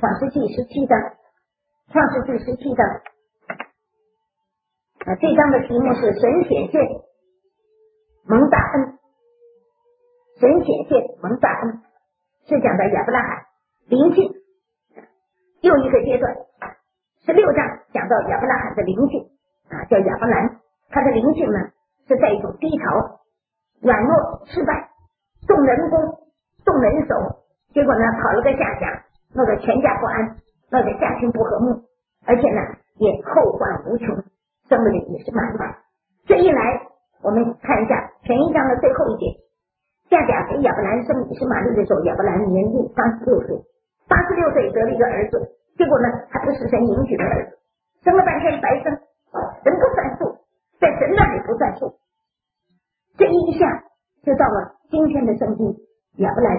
创世纪17章，创世纪17章这章的题目是神显现蒙大恩，神显现蒙大恩，是讲的亚伯拉罕灵性又一个阶段。16章讲到亚伯拉罕的灵性叫亚伯兰，他的灵性呢是在一种低潮、软弱、失败，动人工、动人手，结果呢跑了个下家，闹得全家不安，闹得家庭不和睦，而且呢也后患无穷，生了也是满满。这一来，我们看一下前一章的最后一节，夏甲给亚伯兰生以实玛利的时候，亚伯兰年龄86岁，86岁得了一个儿子，结果呢他不是神应许的儿子，生了半天白生，人不算数，在神那里不算数。这一下就到了今天的圣经，亚伯兰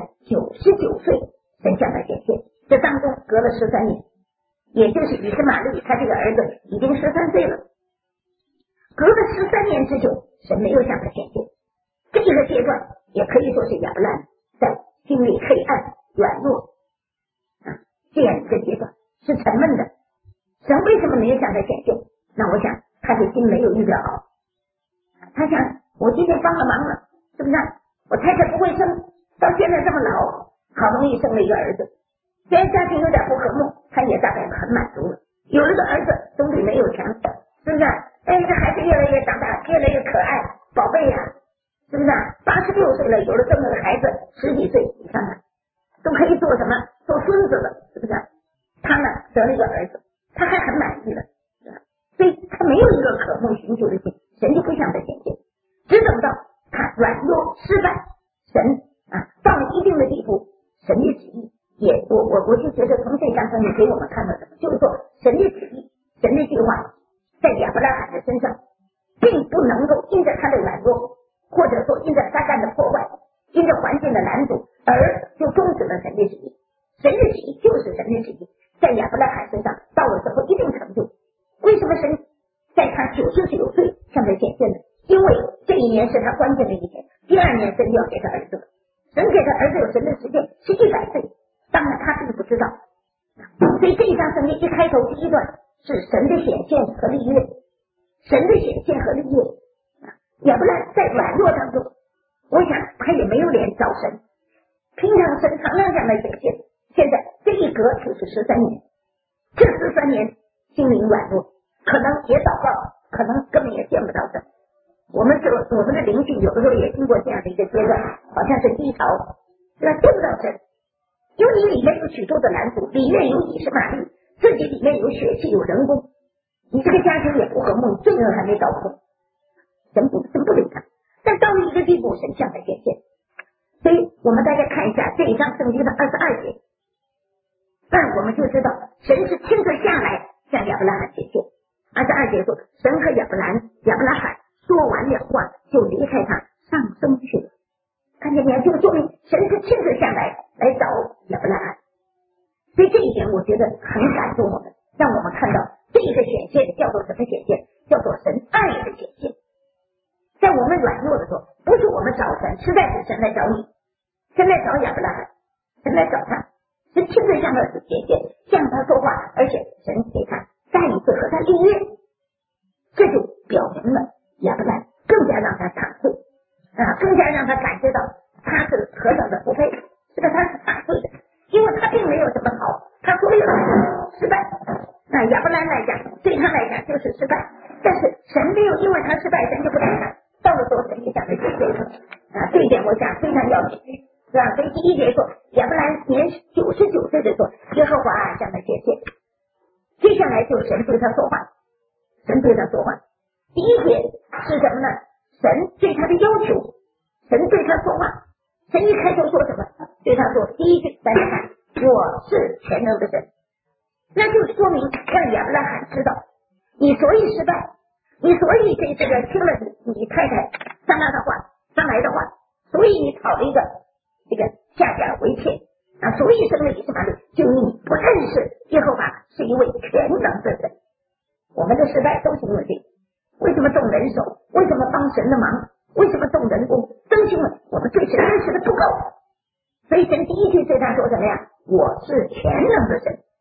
99岁，神向他显现，这当中隔了13年，也就是以实玛利他这个儿子已经13岁了，隔了13年之久，神没有向他显现。这个阶段也可以说是亚伯兰在经历黑暗、软弱这样一个阶段，是沉闷的。神为什么没有向他显现？那我想他的心没有预表好，他想我今天帮了忙了，是不是我太太不会生，到现在这么老，好不容易生了一个儿子，虽然家庭有点不和睦，他也大概很满足了，有了个儿子总比没有强，是不是这孩子越来越长大，越来越可爱，宝贝呀，是不是86岁了，有了这么个孩子10几岁，你看看都可以做什么，做孙子了，是不是他呢得了一个儿子，他还很满意的，所以他没有一个渴慕寻求的心，神就不向他显现，只等到他软弱失败，神到了一定的地步，神的旨意也我就觉得从这章圣经给我们看到什么，就是说神的旨意，神的计划在亚伯拉罕的身上并不能够因着他的软弱，或者说因着撒旦的破坏，因着环境的拦阻而就终止了神的旨意。神的旨意就是神的旨意，在亚伯拉罕身上到了之后一定成就。为什么神在他99岁向他显现呢？因为这一年是他关键的一年，第2年神就要给他儿子了，神给他儿子有神的时间是100岁，当然他并不知道。所以这一章圣经一开头第一段是神的显现和立约，神的显现和立约。亚伯兰在软弱当中，我想他也没有脸找神，平常神常常向他显现，现在这一隔就是13年，这13年心灵软弱，可能也祷告，可能根本也见不到神。我们的灵性有的时候也经过这样的一个阶段，好像是低潮，是吧？见不到神，因为你里面有许多的拦阻，里面有以实玛利，自己里面有血气，有人工，你这个家庭也不和睦，罪恶还没倒空，神不理他。但到了一个地步，神向他显现。所以我们大家看一下这一章圣经的22节，我们就知道神是亲自下来向亚伯拉罕显现。22节说，神和亚伯拉罕说完了话，就离开他上升去了。看见没有？就说明神是亲自下来找亚伯拉罕。所以这一点我觉得很感动我们，让我们看到这个显现叫做什么显现？叫做神爱的显现。在我们软弱的时候，不是我们找神，实在是神来找你，神来找亚伯拉罕，神来找他，神亲自向他显现，向他说话，而且神给他再一次和他立约，这就表明了亚伯兰更加让他惭愧更加让他感觉到他是何等的不配，是吧？他是惭愧的，因为他并没有什么好，他所有的失败亚伯兰来讲，对他来讲就是失败，但是神没有因为他失败，神就不理他，到了时候神就向他显现这一点我想非常要紧，是吧？所以第1节说亚伯兰年99岁的时候，耶和华向他显现。接下来就神对他说话，神对他说话。第1节是什么呢？神对他的要求，神对他说话。神一开头说什么？对他说，第1句大家看，我是全能的神。那就说明让亚伯拉罕知道，你所以失败，你所以这个听了你太太上来的话，所以你讨了一个这个下家为妾所以生了以实玛利，就你不认识耶和华是一位全能的神。我们的失败都是因为这个，为什么动人手？为什么帮神的忙？为什么动人工？都是因为我们对神认识的不够。所以神第1句对他说什么呀？我是全能的神，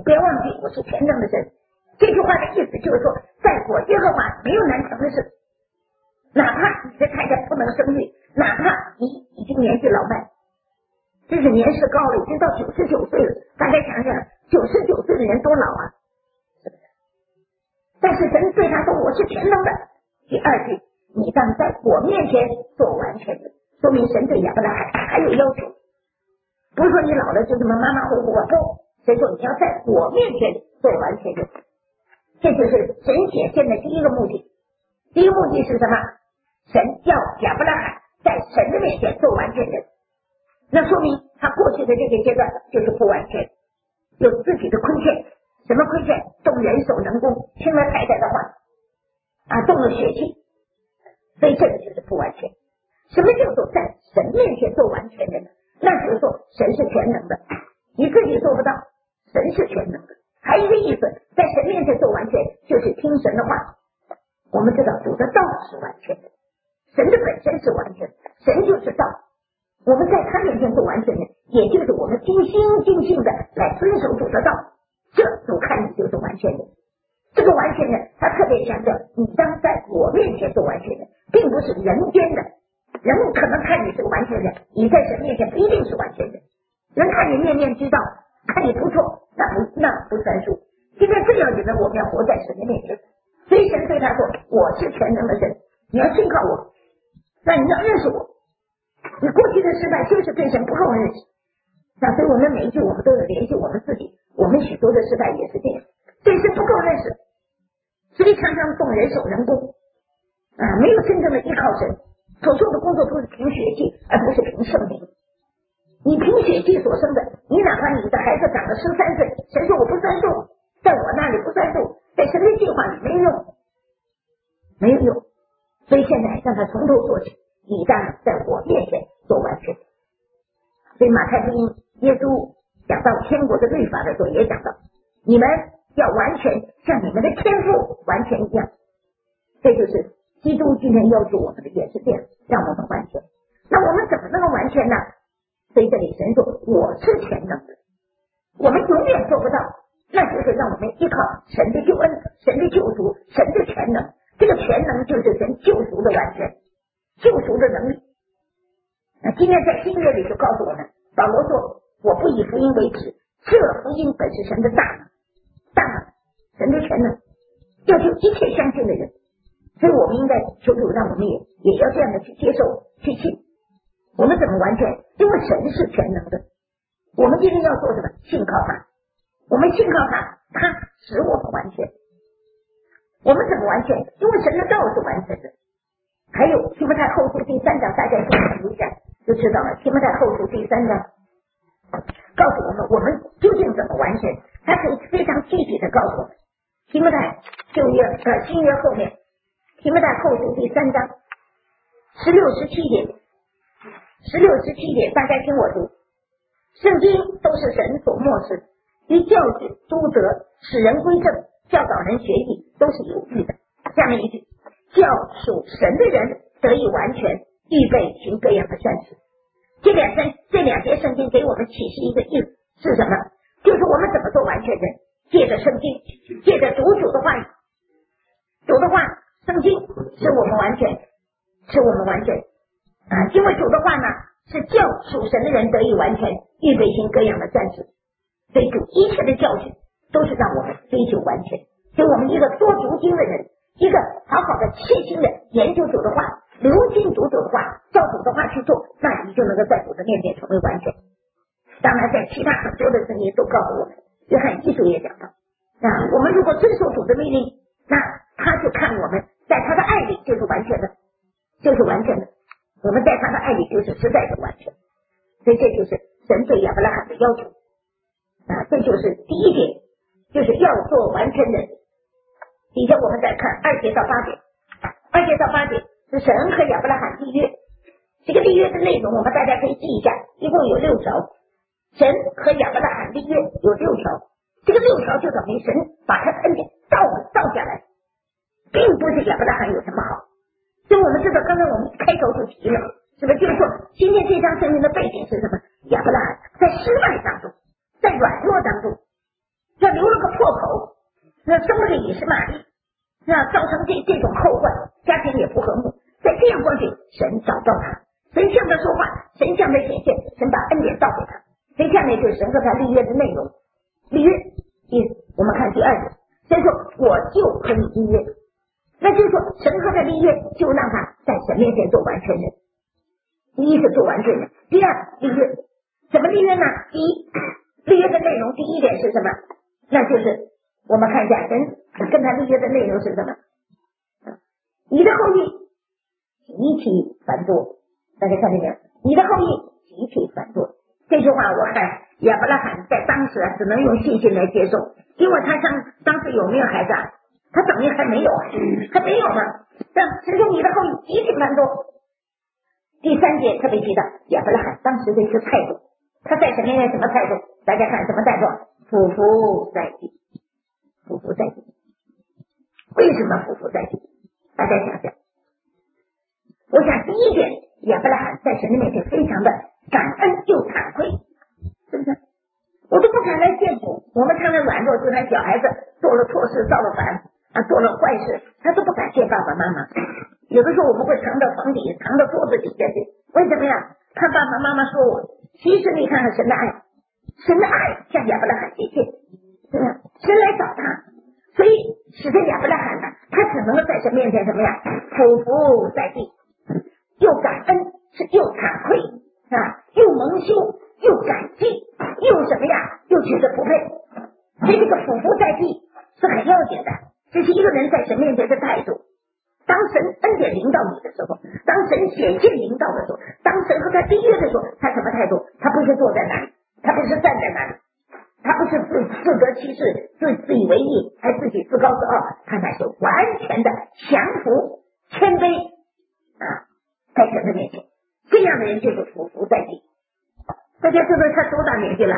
你不要忘记我是全能的神。这句话的意思就是说，在我耶和华没有难成的事，哪怕你的太太不能生育，哪怕你已经年纪老迈，这是年事高了，已经到99岁了，大家想想99岁的人多老啊，是不是？但是神对他说我是全能的。第二句，你当在我面前做完全的，说明神对亚伯拉罕还有要求，不是说你老了就这么马马虎虎啊，不，所以说你要在我面前做完全的。这就是神显现的第一个目的。第一个目的是什么？神要亚伯拉罕在神的面前做完全人，那说明他过去的这个阶段就是不完全，有自己的亏欠。什么亏欠？动人手能工，听了太太的话啊，动了血气，所以这个就是不完全。什么叫做在神面前做完全人呢？那就是说神是全能的，你自己做不到，神是全能的。还有一个意思，在神面前做完全，就是听神的话。我们知道主的道是完全的，神的本身是完全的，神就是道。我们在他面前做完全人，也就是我们尽心尽性的来遵守主的道，这主看你就是完全人。这个完全人，他特别强调，你当在我面前做完全人，并不是人间的。人可能看你是个完全人，你在神面前不一定是完全人。人看你面面俱到，看你不错，那不算数。现在最要紧的，我们要活在神的面前。所以神对他说，我是全能的神，你要信靠我，那你要认识我。你过去的失败就是对神不够认识，那所以我们每一句我们都有联系我们自己，我们许多的失败也是这样，对神不够认识，所以常常动人手人工啊，没有真正的依靠神，所做的工作都是凭血气，而不是凭圣灵。你凭血气所生的，你哪怕你的孩子长了13岁，神说我不算数，在我那里不算数，在神的计划里没有用，没有用。所以现在让他从头做起，你当在我面前做完全。所以马太福音耶稣讲到天国的律法的时候也讲到，你们要完全像你们的天父完全一样。这就是基督今天要求我们的也是这样，让我们完全。那我们怎么能够完全呢？所以这里神说我是全能的，我们永远做不到，那就是让我们依靠神的救恩，神的救赎，神的全能。这个全能就是神救赎的完全，救赎的能力。那今天在新约里就告诉我们，保罗说我不以福音为耻，这福音本是神的大能，大能，神的全能，要救一切相信的人。所以我们应该求主让我们也要这样的去接受去信。我们怎么完全？因为神是全能的，我们今天要做什么？信靠他，我们信靠他，他使我们完全。我们怎么完全？因为神的道是完全的。还有提摩太后书第3章，大家去读一下就知道了。提摩太后书第3章告诉我们，我们究竟怎么完全？他可以非常具体的告诉我们。提摩太新约后面，提摩太后书第3章16、17节。16、17节，大家听我读。圣经都是神所默示，于教训、督责、使人归正、教导人学艺，都是有益的。下面一句，叫属神的人得以完全，预备行各样的善事。这两节圣经给我们启示一个意思是什么？就是我们怎么做完全人，借着圣经，借着主的话语，主的话，圣经使我们完全，使我们完全啊！因为主的话呢，是叫属神的人得以完全，预备行各样的善事。所以主一切的教训都是让我们追求完全。所以我们一个多读经的人，一个好好的切心的研究主的话，留心读主的话，照主的话去做，那你就能够在主的面前成为完全。当然在其他很多的圣经都告诉我们，约翰1书也讲到我们如果遵守主的命令，那他就看我们在他的爱里就是完全的，就是完全的。我们在他的爱里就是实在的完全。所以这就是神对亚伯拉罕的要求这就是第一点，就是要做完全人。底下我们再看2节到8节，2节到8节是神和亚伯拉罕立约。这个立约的内容我们大家可以记一下，一共有6条。神和亚伯拉罕立约有6条，这个6条就等于神把他的恩典倒下来，并不是亚伯拉罕有什么好。所以我们知道，刚才我们开头就提了，是不是？就是说，今天这章圣经的背景是什么？亚伯拉罕在失败当中，在软弱当中，要离个以实玛利，造成这种后患，家庭也不和睦。在这样光景，神找到他，神向他说话，神向他显现，神把恩典倒给他。所以下面就是神和他立约的内容。立约，我们看第二点，神说我就和你立约，那就是说神和他立约，就让他在神面前做完全人。第一是做完全人，第二立约，怎么立约呢？第一，立约的内容，第一点是什么？那就是我们看一下神跟他立约的内容是什么？你的后裔极其繁多，大家看见没有？你的后裔极其繁多。这句话我看亚伯拉罕在当时只能用信心来接受，因为他当时有没有孩子啊？他等于还没有，还没有呢。但神说你的后裔极其繁多。第三节特别提到亚伯拉罕当时的一个态度，他在神面前什么态度？大家看什么态度？俯伏在地，俯伏在地。为什么俯伏在地？大家想想。我想第一点，亚伯拉罕在神的面前非常的感恩又惭愧，是不是？我都不敢来见父，我们常常软弱，就像小孩子做了错事，造了反做了坏事，他都不敢见爸爸妈妈。有的时候我们会藏到床底，藏到桌子底下去，为什么呀？看爸爸妈妈说我。其实你看看神的爱，神的爱向亚伯拉罕显现，是不是？神来找他，所以使得亚伯拉罕呢，他只能够在神面前什么呀？俯伏在地，又感恩，是又惭愧又蒙羞，又感激，又什么呀？又觉得不配。所以这个俯伏在地是很要紧的，这是一个人在神面前的态度。当神恩典临到你的时候，当神显现临到的时候，当神和他立约的时候，他什么态度？他不是坐在那里，他不是站在那里，他不是自得其事，自以为意，还自己自高自傲，他乃是完全的降服、谦卑在神的面前。这样的人就是俯伏在地。大家知道他多大年纪了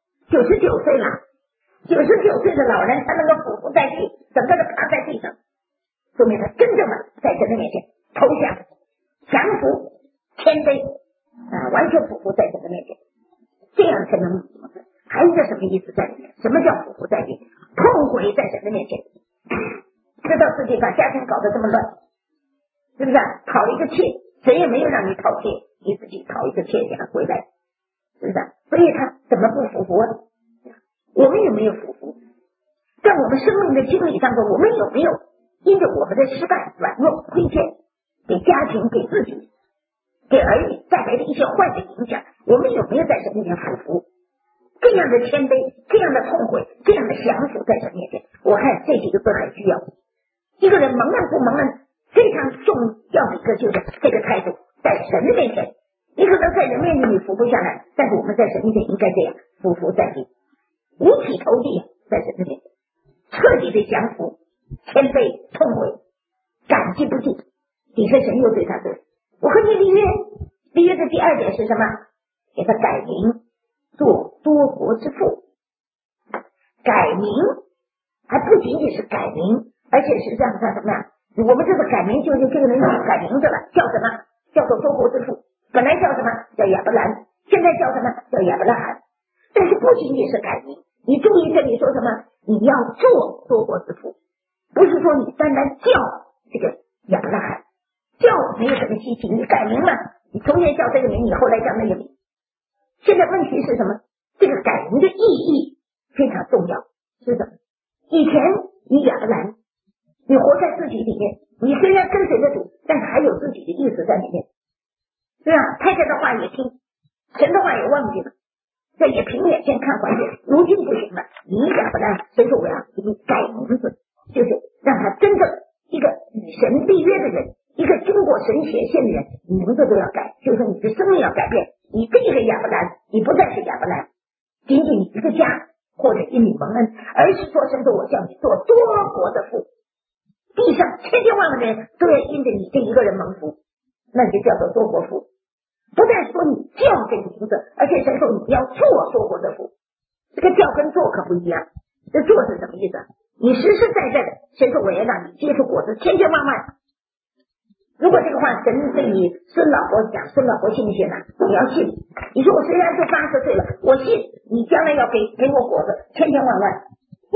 ？99岁了。99岁的老人，他能够俯伏在地，整个的趴在地上，说明他真正的在神的面前投降、降服、谦卑完全俯伏在神的面前，这样才能还有一个什么意思在里面？什么叫俯伏在地？痛悔在神的面前，知道自己把家庭搞得这么乱，是不是？讨一个妾，谁也没有让你讨妾，你自己讨一个妾给他回来，是不是？所以他怎么不服服啊？我们有没有服服？在我们生命的经历当中，我们有没有因着我们的失败、软弱、亏欠，给家庭、给自己、给儿女带来的一些坏的影响，我们有没有在神面前服服？这样的谦卑，这样的痛悔，这样的降服在神面前，我看这几个字很需要。一个人蒙恩不蒙恩，非常重要的一个就是这个态度，在神的面前，你可能在人面前你服不下来，但是我们在神面前应该这样，俯伏在地，五体投地，在神的面前彻底的降服、谦卑、痛悔、感激不尽。底下神又对他说，我和你立约，立约的第二点是什么？给他改名做多国之父。改名还不仅仅是改名，而且是让他什么呀？我们这个改名就是这个人改名字了，叫什么？叫做多国之父。本来叫什么？叫亚伯兰，现在叫什么？叫亚伯拉罕。但是不仅仅是改名，你注意这里说什么？你要做多国之父，不是说你单单叫这个亚伯拉罕，叫没有什么稀奇，你改名了，你从前叫这个名，你后来叫那个名。现在问题是什么？这个改名的意义非常重要，是什么？以前你亚伯兰，你活在自己里面，你虽然跟随着主，但是还有自己的意思在里面，对吧？太太的话也听，神的话也忘记了，这也凭眼前看环境，如今不行了，你亚伯兰，所以说我要给你改名字，就是让他真正一个与神立约的人，一个经过神显现的人，你名字都要改，就是说你的生命要改变。你这个亚伯兰，你不再是亚伯兰，仅仅一个家或者因你蒙恩，而是说神说我叫你做多国的父，地上千千万万的人都要因着你这一个人蒙福，那就叫做多国父。不但说你叫这个名字，而且神说你要做多国的父。这个叫跟做可不一样，这做是什么意思？你实实在在的，神说我要让你结出果子千千万万。如果这个话神对你孙老伯讲，孙老伯信不信呢？你要信。你说我虽然都80岁了，我信你将来要给我果子千千万万，因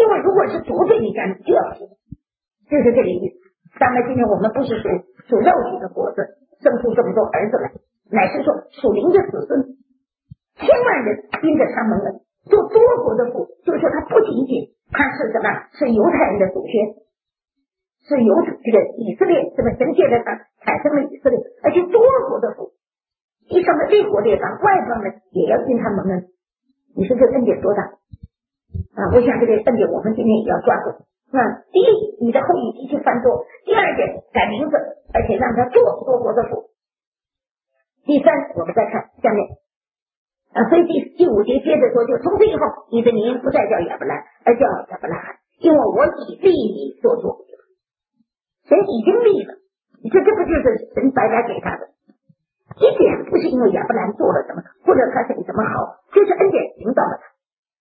因为如果是主对你讲，你就要信，就是这个意思。当然今天我们不是属肉体的国子生出这么多儿子来，乃是说属灵的子孙，千万人因着他们做多国的父，就是说他不仅仅他是什么，是犹太人的祖先，是由这个以色列这个神借着他产生了以色列，而且多国的父，地上的列国列邦外邦人也要因他蒙恩。你说这恩典多大啊！我想这个恩典我们今天也要抓住。第一，你的后裔极其繁多；第二点，改名字，而且让他做多国的父。第三，我们再看下面所以第五节接着说，就从此以后，你的名不再叫亚伯兰，而叫亚伯拉罕，因为我已立你做主。神已经立了，你说这不就是神白白给他的？一点不是因为亚伯兰做了什么，或者他是什么好，就是恩典领导了他。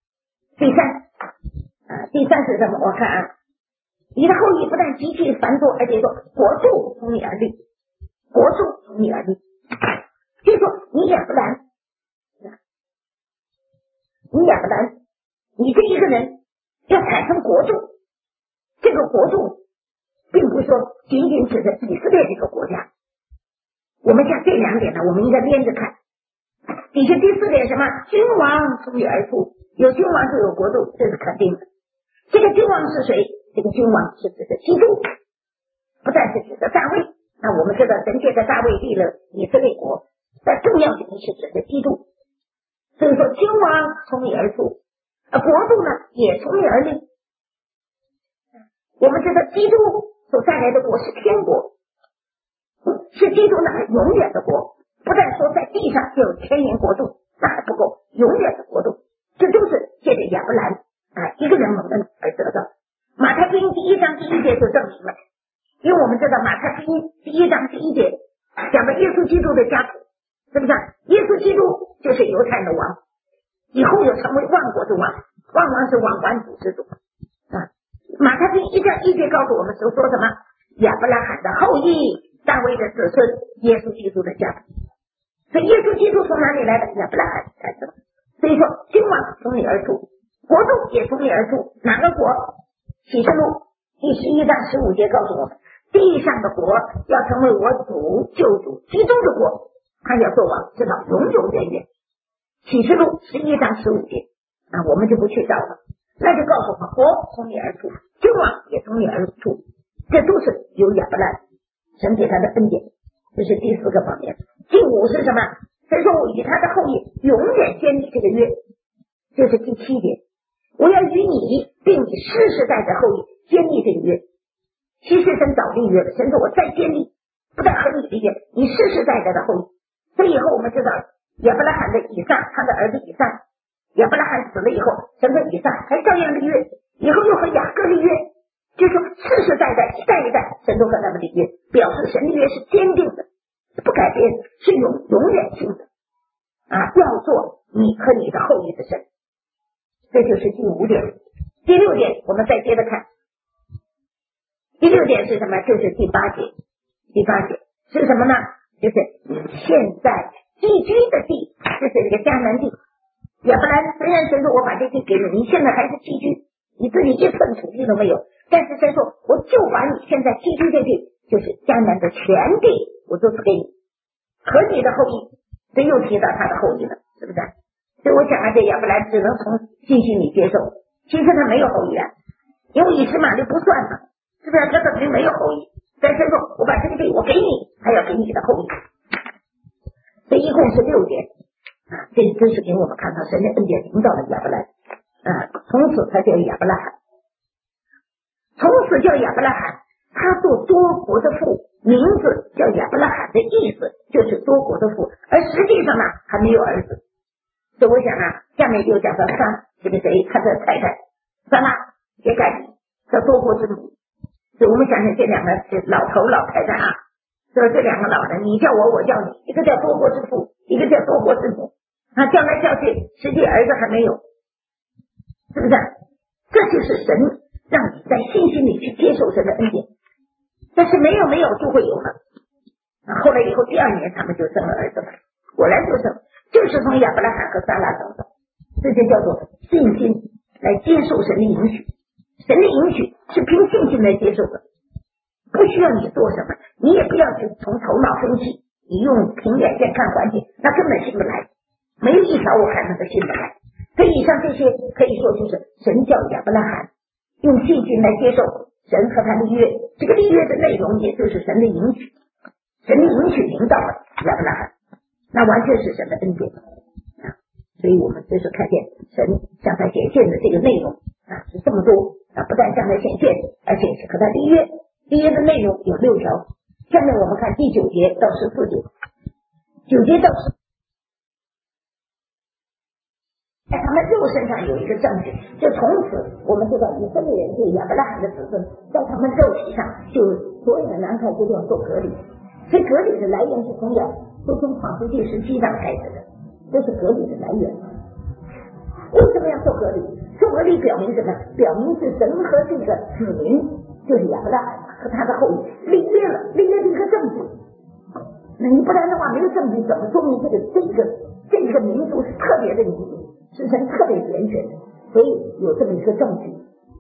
第三是什么？我看你的后裔不但极其繁多，而且说国度从你而立，国度从你而立，就是说你亚伯兰，你这一个人要产生国度，这个国度并不是说仅仅指的以色列这个国家。我们像这两点呢，我们应该连着看。底下第四点什么？君王从你而出，有君王就有国度，这是肯定的。这个君王是谁？这个君王是指的基督，不但是指的大卫。那我们知道神借着大卫立了以色列国，但重要的是指的基督。所以说君王从你而出，国度呢也从你而立。我们知道基督所带来的国是天国，是基督那永远的国，不但说在地上就有千年国度，那还不够，永远的国度，这都是借着亚伯兰一个人蒙恩而得到。马太福音第1章第1节就证明了，因为我们知道马太福音第1章第1节讲的耶稣基督的家谱，是不是？耶稣基督就是犹太人的王，以后又成为万国之王，万王是万万主之主马太福音1章1节告诉我们说什么？亚伯拉罕的后裔，大卫的子孙，耶稣基督的家谱。所以耶稣基督从哪里来的？亚伯拉罕产生。所以说君王从你而出，国度也从你而出。哪个国？启示录第11章15节告诉我们，地上的国要成为我主救主基督的国，他要做王，直到永永远远。启示录11章15节我们就不去找了，那就告诉我们，国从你而出，君王也从你而出，这都是有亚伯兰神给他的恩典。这是第4个方面。第5是什么？神说我与他的后裔永远坚立这个约，这是第7节。我要与你并你世世代的后裔坚立这个约。其实神早立约了，神说我再坚立，不但和你立约，你世世代的后裔。所以以后我们知道亚伯拉罕的以撒，他的儿子以撒，亚伯拉罕死了以后，神和以撒还照样立约，以后又和雅各立约，就是说世世代代一代一代神都和他们立约，表示神立约是坚定的，不改变，是永远性的要做你和你的后裔的神。这就是第5点。第6点我们再接着看，第6点是什么？就是第8节。第8节是什么呢？就是你现在寄居的地，就是这个迦南地。亚伯兰虽然神说我把这地给你，你现在还是寄居，你自己一寸土地都没有，但是神说我就把你现在寄居这地，就是迦南的全地，我都赐给你和你的后裔。这又提到他的后裔了，是不是？所以我讲这亚伯兰只能从信心里接受，其实他没有后裔因为以实玛利不算嘛，是不是？他等于没有后裔。但是说我把这个地我给你，还要给你的后裔。这一共是6点这真是给我们看到神的恩典领导了亚伯兰从此他叫亚伯拉罕，从此叫亚伯拉罕，他做多国的父，名字叫亚伯拉罕的意思就是多国的父，而实际上呢还没有儿子。所以我想下面就讲到这个谁，他的太太撒拉也改名叫多国之母。所以我们想想这两个老头老太太所以这两个老人，你叫我，我叫你，一个叫多国之父，一个叫多国之母叫来叫去，实际儿子还没有，是不是？这就是神让你在信心里去接受神的恩典，但是没有就会有了后来以后第2年他们就生了儿子了，果然就生，就是从亚伯拉罕和撒拉生的，这就叫做信心来接受神的允许。 心来接受的，不需要你做什么，你也不要去从头脑分析，你用凭眼见看环境，那根本信不来，没有一条我看能够信得来。所以以上这些可以说就是神叫亚伯拉罕用信心来接受神和他立约，这个立约的内容也就是神的允许，神的允许领导了亚伯拉罕，那完全是神的恩典啊。所以我们就是看见神向他显现的这个内容啊是这么多啊，不但向他显现，而且是和他立约，立约的内容有6条。下面我们看第9节到14节，9节到10，在他们肉身上有一个证据，就从此我们知道以色列人对亚伯拉罕的子孙，在他们肉体上就所有的男孩子都要受隔离，所以隔离的来源是从创世纪17章开始的，这是隔离的来源。为什么要受隔离？受隔离表明什么？表明是神和这个子民，就是亚伯拉罕和他的后裔立约了，立约的一个证据。那你不然的话，没有证据怎么说明这个民族是特别的民族，是神特别拣选的？所以有这么一个证据。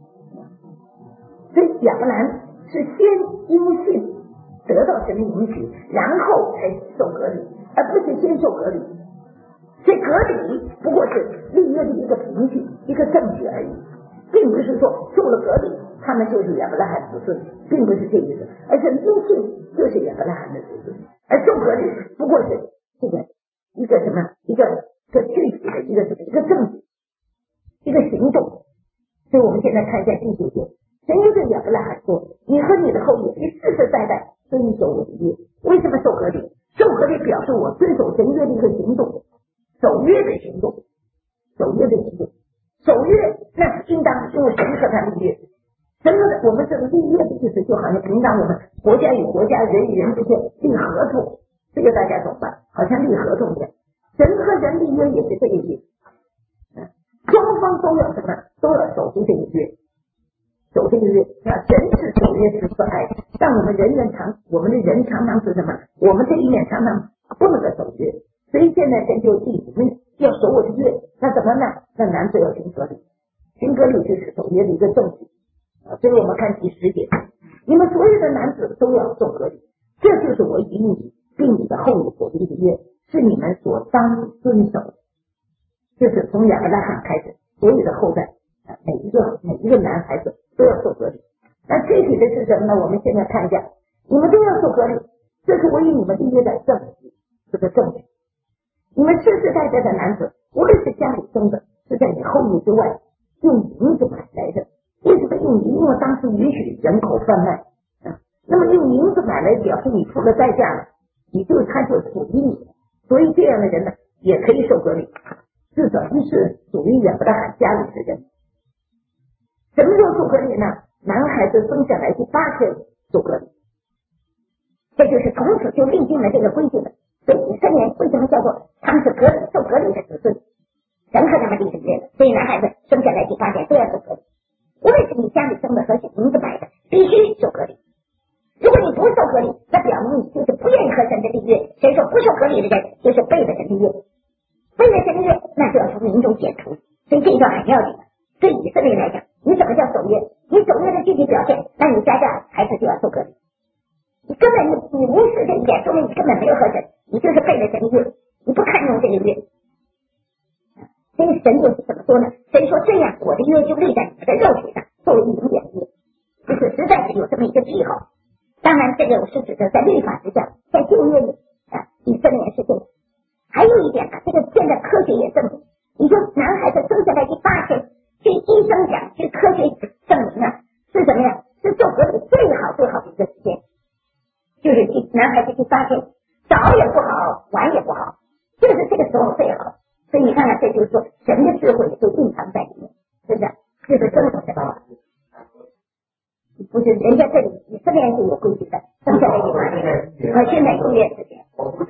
所以亚伯兰是先因信得到神的允许，然后才受隔离，而不是先受隔离。所以隔离不过是立约的一个凭据，一个证据而已，并不是说受了隔离他们就是亚伯拉罕子孙，并不是这意思，而是因信就是亚伯拉罕的子孙，而受隔离不过是这个一个什么一个具体的一个证据，一个行动。所以我们现在看一下第9节，神就对亚伯拉罕说，你和你的后裔必世世代代遵守我的约。为什么受隔离？受隔离表示我遵守神约的一个行动，守约的行动，守约的行动，守约那是应当因为神和他立约。神和我们这个立约的意思，就好像平常我们国家与国家、人与人之间立合同，这个大家懂吧？好像立合同一样，神和人立约也是这个意思。双方都要什么？都要守住这个约，守这个约。神是守约是可爱的，但我们的人常常是什么？我们这一面常常不能够守约。所以现在神就弟兄们要守我的约，那怎么呢？那男子要行割礼，行割礼就是守约的一个证据。所以我们看第10节，你们所有的男子都要受割礼，这就是我与你并你的后裔所立的约，是你们所当遵守的。就是从亚伯拉罕开始，所有的后代每一个男孩子都要受割礼。那具体的是什么呢？我们现在看一下，你们都要受割礼，这是我与你们立约的证据，这个证据。你们世世代代的男子，无论是家里生的，是在你后裔之外用银子买来的。为什么用银？因为当时允许人口贩卖那么用银子买来表示你付了代价了，他就属于你，所以这样的人呢也可以受割礼，至少是属于亚伯拉罕家里的人。什么时候受割礼呢？男孩子生下来第8天受割礼，这就是从此就立定了这个规定了。所以以色列为什么叫做他们是受割礼的子孙？神和他们立的约了，所以男孩子生下来第8天都要受割礼，无论是你家里生的和是银子买的，必须受割礼。如果你不受割礼，那表明你就是不愿意和神的立约。谁说不受割礼的人就是背了神的约，背了神的约，那就要从民中剪除。所以这一段很要紧的。对以色列来讲，你什么叫守约？你守约的具体表现，那你家孩子就要受割礼。你根本你无视这一点，说明你根本没有和神，你就是背了神的约，你不看重这个约。所以神就是怎么说呢？神说这样，我的约就立在你们的肉体上，作为永远的约，就是实在是有这么一个记号。当然，这个我是指的在律法之下，在旧约里以色列是这个。还有一点呢，这个现在科学也证明，你说男孩子生下来第8天，据医生讲，据科学证明是什么呀？是受割礼最好的一个时间，就是男孩子第8天，早也不好，晚也不好，就是这个时候最好。所以你看看，这就是说神的智慧就隐藏在里面，是不是？这是真的道理。不是人家这里以色列是有规矩的，生下来第8天，现在1月时间。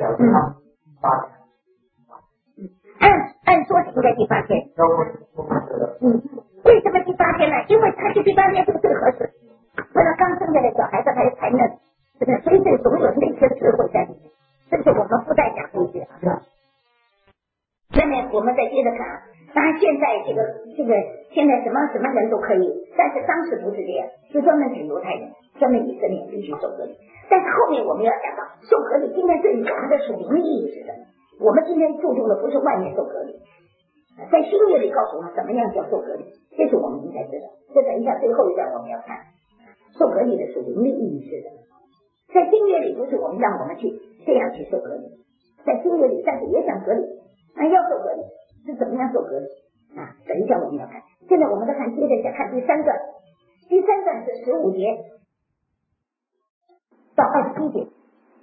按说是应该第8天。为什么第8天呢？因为他是第8天是最合适，为了刚生下来小孩子还嫩，是不是？所以这总有那些智慧在里面，这是我们不再讲这些。下面我们再接着看当然现在这个现在什么人都可以，但是当时不是这样，是专门指犹太人，专门以色列必须受割礼。但是后面我们要讲到受割礼，今天对于我们的属灵的意义是什么？我们今天注重的不是外面受割礼，在新约里告诉我们怎么样叫受割礼，这是我们应该知道。这等一下最后一段我们要看受割礼的属灵的意义是什么。在新约里不是我们让我们去这样去受割礼，在新约里但是也讲割礼要受割礼是怎么样受割礼等一下我们要看。现在我们再看接着再看第三段，第三段是15节到21节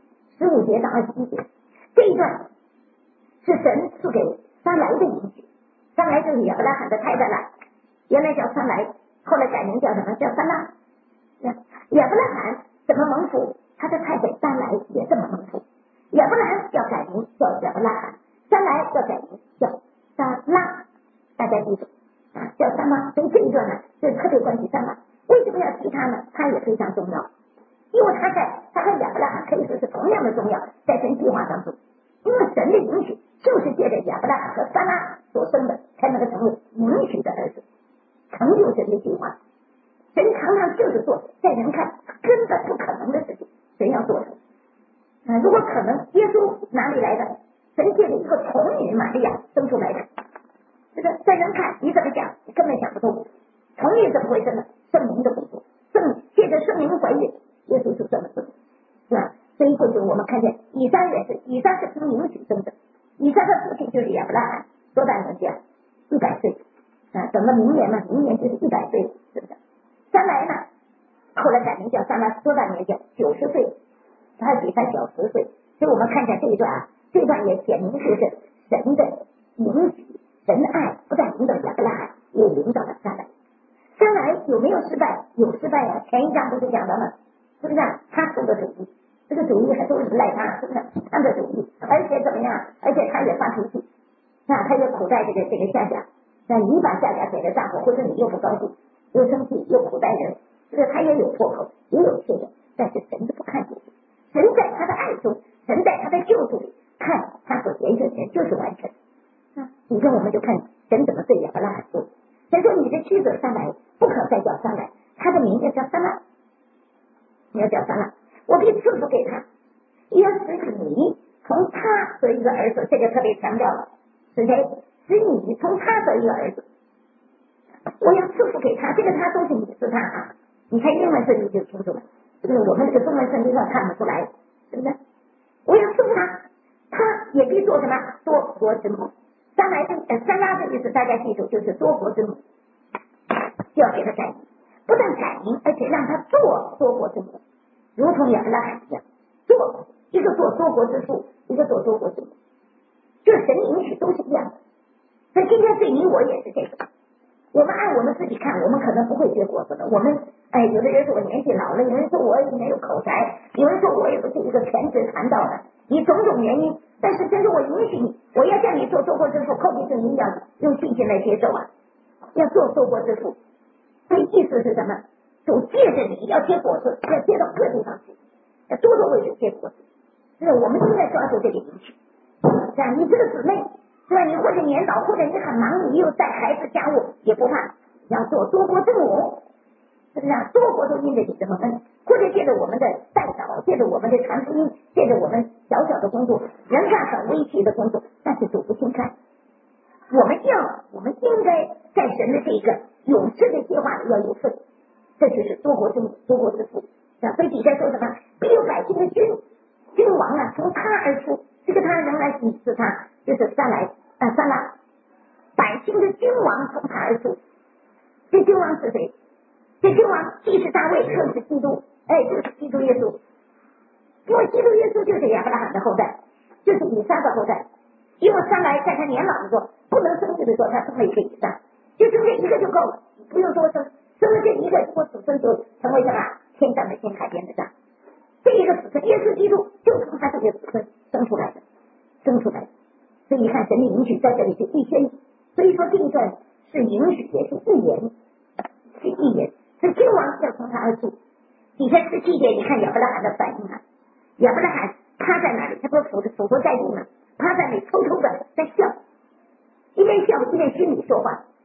，15节到21节，这一段是神赐给撒来的应许。撒来就是亚伯拉罕的太太了，原来叫撒来，后来改名叫什么？叫撒拉。亚伯拉罕怎么蒙福，他的太太撒来也这么蒙福。亚伯拉罕要改名叫亚伯拉罕，撒来要改名叫撒拉，大家记住叫撒拉。所以这一段呢就特别关系撒拉。为什么要提他呢？他也非常重要，因为他和亚伯拉罕可以说是同样的重要，在神计划当中。因为神的允许就是借着亚伯拉罕和撒拉所生的，才能够成为允许的儿子，成就神的计划。神常常就是做在人看根本不可能的事情，神要做的如果可能，耶稣哪里来的？神借着一个童女玛利亚生出来的，这个在人看你怎么想，你根本想不通。童女怎么回事呢？圣灵的工作，借着圣灵怀孕，耶稣就这么生，是吧？所以就是我们看见以撒也是，以撒是从允许生的，以撒的父亲就是亚伯拉罕，多大年纪？100岁等到明年嘛，明年就是100岁，是不是？撒来呢，后来改名叫撒拉，多大年纪？90岁，他比他小10岁。所以我们看一下这一段这一段也显明就是神的允许，神的爱不但领导亚伯拉罕，也领导了撒来。撒来有没有失败？有失败前一章不是讲到了，是不是他出的主意，这个主意还都是赖他，是不是他的主意？而且怎么样？而且他也发脾气他也苦待这个夏甲，你把夏甲给了丈夫，或者你又不高兴又生气又苦待人，这个他也有破口也有缺点，但是神都不看这些，神在他的爱中，神在他的救助里看他所拣选的人就是完全你看我们就看神怎么对亚伯拉罕说，神说你的妻子撒来不可再叫撒来，他的名字叫撒拉，你要叫撒拉，我必赐福给他，要使你从他得一个儿子，这个特别强调了，使谁？使你从他得一个儿子，我要赐福给他，这个他都是你是他你看英文这里就清楚了，我们这个中文圣经上看不出来，是不是？我要赐福他，他也必做什么？多国之母。撒拉的意思大家记住，就是多国之母，就要给他改名，不但改名，而且让他做多国之母，如同亚伯拉罕一样，一个做多国之父，一个做多国之母，这神允许都是一样的。所以今天对你我也是这个，我们按我们自己看，我们可能不会结果子的。我们有的人说我年纪老了，有人说我没有口才，有人说我也不是一个全职传道的，以种种原因。但是真是我允许你，我要叫你做多国之父，后面圣经要用信心来接受要做多国之父。所以意思是什么？主借着你要结果子，要接到各地方去，要多多为主结果子。是我们应该抓住这个允许。这样，你这个姊妹，是吧？你或者年老，或者你很忙，你又带孩子家务也不怕，要做多国之母，是不是多国都因着你这么分，或者借着我们的带导，借着我们的传福音，借着我们小小的工作，人看很微细的工作，但是主不轻看。我们应该在神的这个永世的计划里要有份，这就是多国之母，多国之父。所以底下说什么？必有百姓的君王从他而出，这个他仍然是他，就是撒拉，百姓的君王从他而出。这君王是谁？这君王既是大卫，更是基督，就是基督耶稣。因为基督耶稣就是亚伯拉罕的后代，就是以撒的后代。因为撒来在他年老的时候不能生育的时候，他生了一个以撒，就生这一个就够了，不用多生，生了这一个，我子孙就成为什么？天上的天，海边的上。这一个子孙，耶稣基督就从他这个子孙生出来的。所以你看神的允许在这里是预先，所以说这一段是允许，也是预言，是君王要从他而出。底下17节，你看亚伯拉罕的反应亚伯拉罕趴在那里，他不是俯伏在地吗？趴在那里偷偷的在笑，一边笑一边心里说话，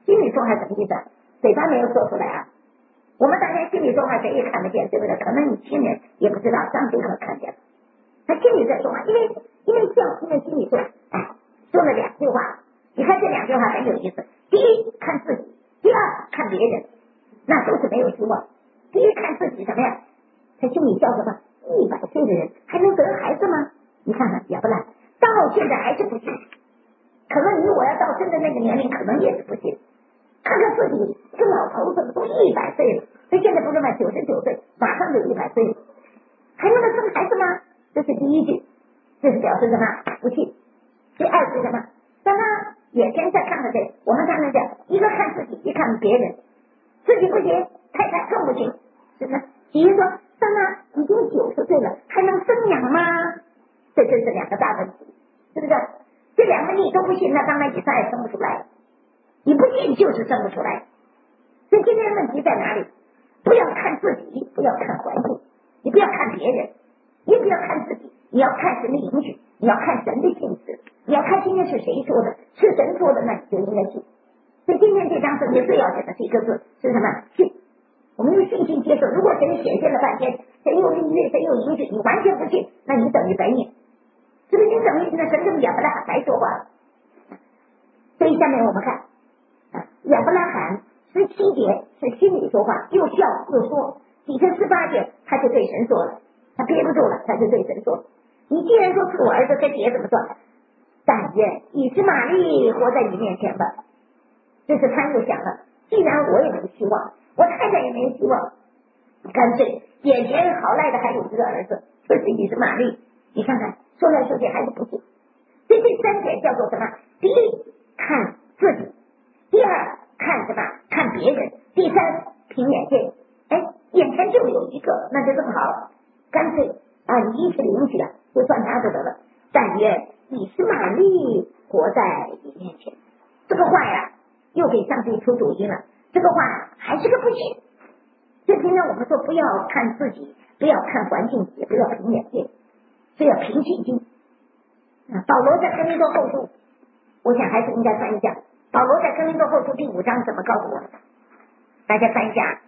心里说话什么意思？嘴巴没有说出来啊。我们大家心里说话谁也看得见，对不对？可能你亲人也不知道，上帝可能看见了。他心里在说话，因为笑，因为心里说，说了2句话。你看这2句话很有意思。第一，看自己；第二，看别人，那都是没有希望。第一，看自己什么呀？他心里叫什么？100岁的人还能得孩子吗？你看看亚伯拉到现在还是不信，可能你我要到真的那个年龄，可能也是不信。看看自己，这老头子都100岁了，他现在不是吗？99岁，马上就100岁了，还能生孩子吗？这是第一句，这是表示什么？不信。第二是什么？当他眼前再看看谁？我们看看这，一个看自己，一看别人，自己不行，太太更不行，是不是？比如说，当他已经90岁了，还能生养吗？这真是2个大问题，是不是？这2个你都不信，那当然以撒也生不出来。你不信就是生不出来。所以今天问题在哪里？不要看自己，不要看环境，你不要看别人，你不要看自己，你要看神的允许，你要看神的性质，你要看今天是谁说的，是神说的，那你就应该信。所以今天这张圣经最要紧的是一个字，是什么？信。我们用信心接受。如果神显现了半天，神又应许，神又允许，你完全不信，那你等于白念。是不是？你等于那神跟亚伯拉罕白说话了。所以下面我们看亚伯拉罕17节是心里说话，又笑又说。底下18节他就对神说了，他憋不住了，他就对神说：你既然说是我儿子，这节怎么算？但愿以实玛利活在你面前吧。这是他又想了，既然我也没希望，我太太也没希望，干脆眼前好赖的还有一个儿子，就是以实玛利。你看看说来说去还是不信。所以这3点叫做什么？第一，看自己；第二，看什么？看别人；第三，凭眼见。眼前就有一个，那就更好，干脆你一起领取了，就算他就得了。但愿以实玛利活在你面前。这个话呀，又给上帝出主意了。这个话还是个不信。所以今天我们说，不要看自己，不要看环境，也不要凭眼见，是要凭信心。保罗在哥林多后书，我想还是应该翻一下。保罗在哥林多后书第5章怎么告诉我们的？大家翻一下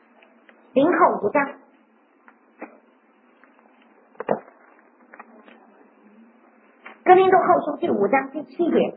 0后5章。哥林多后书第5章第7节。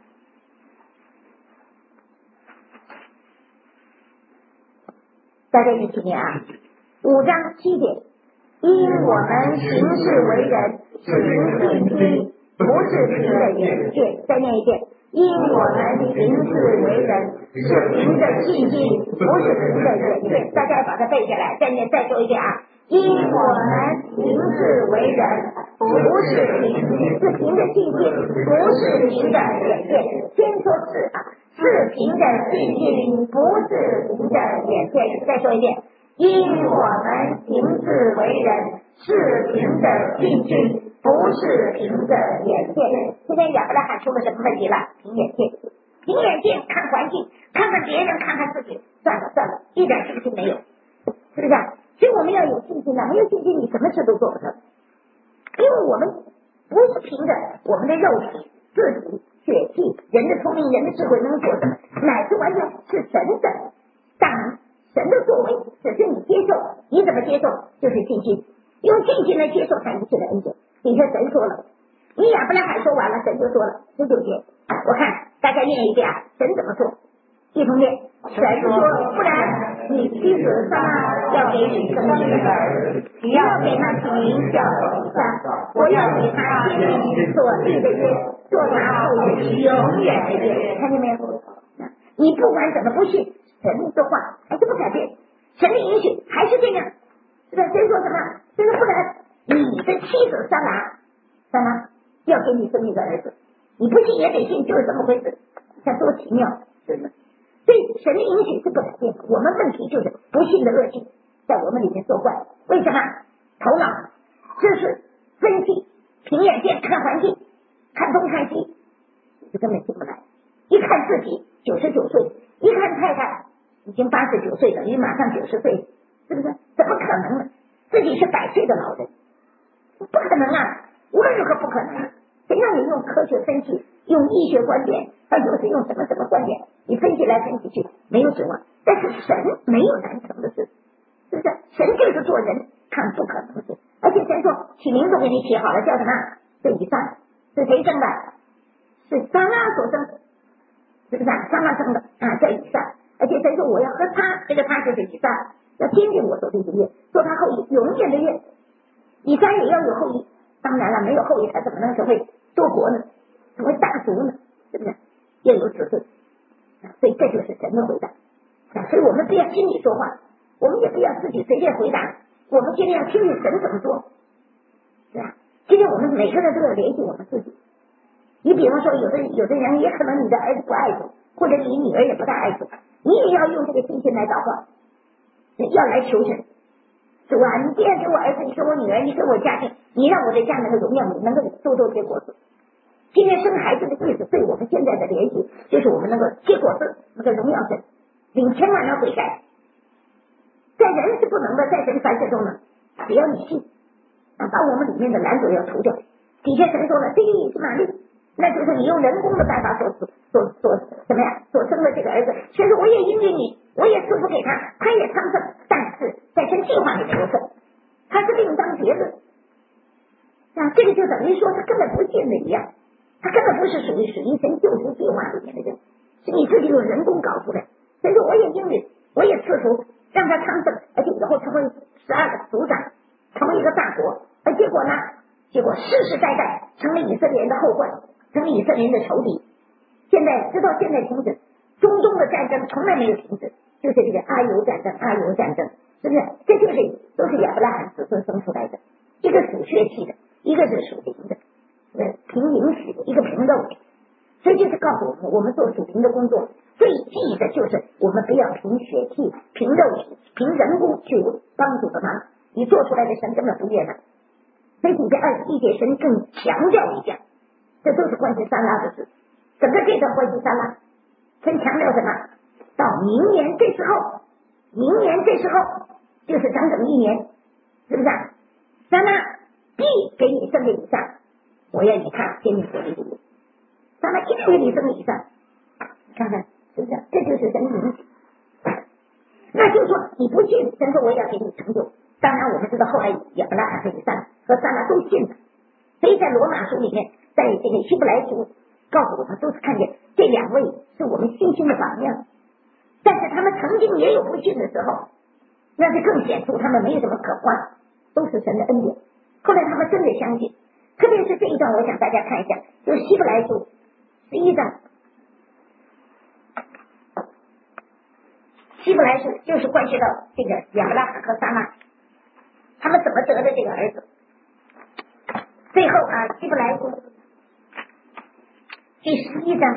大家一起念啊！5章7节，因我们行事为人是凭信心，不是凭着眼见。再念一遍，因我们行事为人是凭着信心，不是凭着眼见。大家把它背下来，再说一遍啊！因我们行事为人不是凭着信心，不是凭着眼见。先说是凭着信心，不是凭着眼见。再说一遍，因我们行事为人是凭着信心，不是凭着眼见。今天亚伯拉罕出了什么问题了？凭眼见。凭眼见看环境，看看别人，看看自己，算了，一点信心没有，是不是？所以我们要有信心的，没有信心你什么事都做不成。因为我们不是凭着我们的肉体、自己、血气、人的聪明、人的智慧能做什么，乃是完全是神的大能，神的作为，只是你接受，你怎么接受就是信心，用信心来接受他一切的恩典。你看神说了，你亚伯拉罕说完了，神就说了19节，我看大家念一遍啊，神怎么说？一同念，神说，不然你妻子撒拉要给你生一个儿子，你要给他起名叫以撒，我要给他心里所立的约，做他后裔永远的约。看见没有？你不管怎么不信，神的话还是不改变，神的允许还是这样。是吧？神说什么？神说不然你的妻子撒拉要给你生一个儿子，你不信也得信，就是这么回事。看多奇妙，是不是？所以神的允许是不改变的，我们问题就是不信的恶性在我们里面作怪。为什么？头脑、知识、分析、凭眼见、看环境、看东看西，就根本进不来。一看自己99岁，一看太太已经89岁，等于马上90岁，是不是？怎么可能呢？自己是100岁的老人，不可能啊！无论如何不可能。谁让你用科学分析用医学观点，他又是用什么观点，你分析来分析去没有指望。但是神没有难成的事，是不是？神就是做人看不可能的事，而且神说起名字给你起好了，叫什么？这以撒是谁生的？是撒拉所生的，是不是？撒拉生的啊，叫以撒。而且神说我要和他，这个他就是以撒，要坚定我所立的约，做他后裔永远的约。以撒也要有后裔，当然了，没有后裔他怎么能成为多国呢？成为大族呢？是不是？要有子孙啊，所以这就是神的回答啊。所以我们不要心里说话，我们也不要自己随便回答，我们今天要听听神怎么说，是吧？今天我们每个人都要联系我们自己。你比方说，有的人也可能你的儿子不爱主，或者你女儿也不大爱主，你也要用这个心情来祷告，要来求神。主啊，你既然给我儿子，你给我女儿，你给我家庭，你让我的家能够荣耀你，能够多结果子。今天生孩子的意思，对我们现在的联系，就是我们能够结果子，能够荣耀神，领千万人悔改。在人是不能的，在神凡事都能，只要你信啊，把我们里面的拦阻要除掉。底下神说了，第一是玛丽，那就是你用人工的办法所什么呀？所生的这个儿子，其实我也应允你，我也赐福给他，他也昌盛，但是在神计划里没有份，他是另当别论啊。这个就等于说他根本不信的一样，他根本不是属于神救赎计划里面的人，是你自己用人工搞出来。所以说我也应允，我也赐福，让他昌盛，而且以后成为12个族长，成为一个大国。而结果呢？结果世世代代成了以色列人的后患，成了以色列人的仇敌。现在直到现在停止，中东的战争从来没有停止，就是这个阿尤战争，是不是？这就是都是亚伯拉罕子孙生出来的，一个属血气的，一个是属灵的，凭灵许的，一个凭肉体。所以就是告诉我们做属灵的工作，最忌的就是我们不要凭血气、凭肉体、凭人工去帮助的忙，你做出来的神根本不悦纳。所以底下21节神更强调一下，这都是关系撒拉的事。整个这段关系撒拉，神强调什么？到明年这时候就是整整1年，是不是？撒拉必给你生个以撒，我要以他给你所立的约。撒拉一定给你生个以撒，看看是不是？这就是神的允许。那就是说你不信，神说我要给你成就。当然我们知道后来亚伯拉罕和以撒和撒拉都信了，所以在罗马书里面，在这个希伯来书告诉我们，都是看见这2位是我们信心的榜样。但是他们曾经也有不信的时候，那是更显出他们没有什么可夸，都是神的恩典。后来他们真的相信，特别是这一段，我想大家看一下，就是希伯来书11章。希伯来书就是关系到这个亚伯拉罕和撒拉他们怎么得的这个儿子。最后啊，希伯来书第11章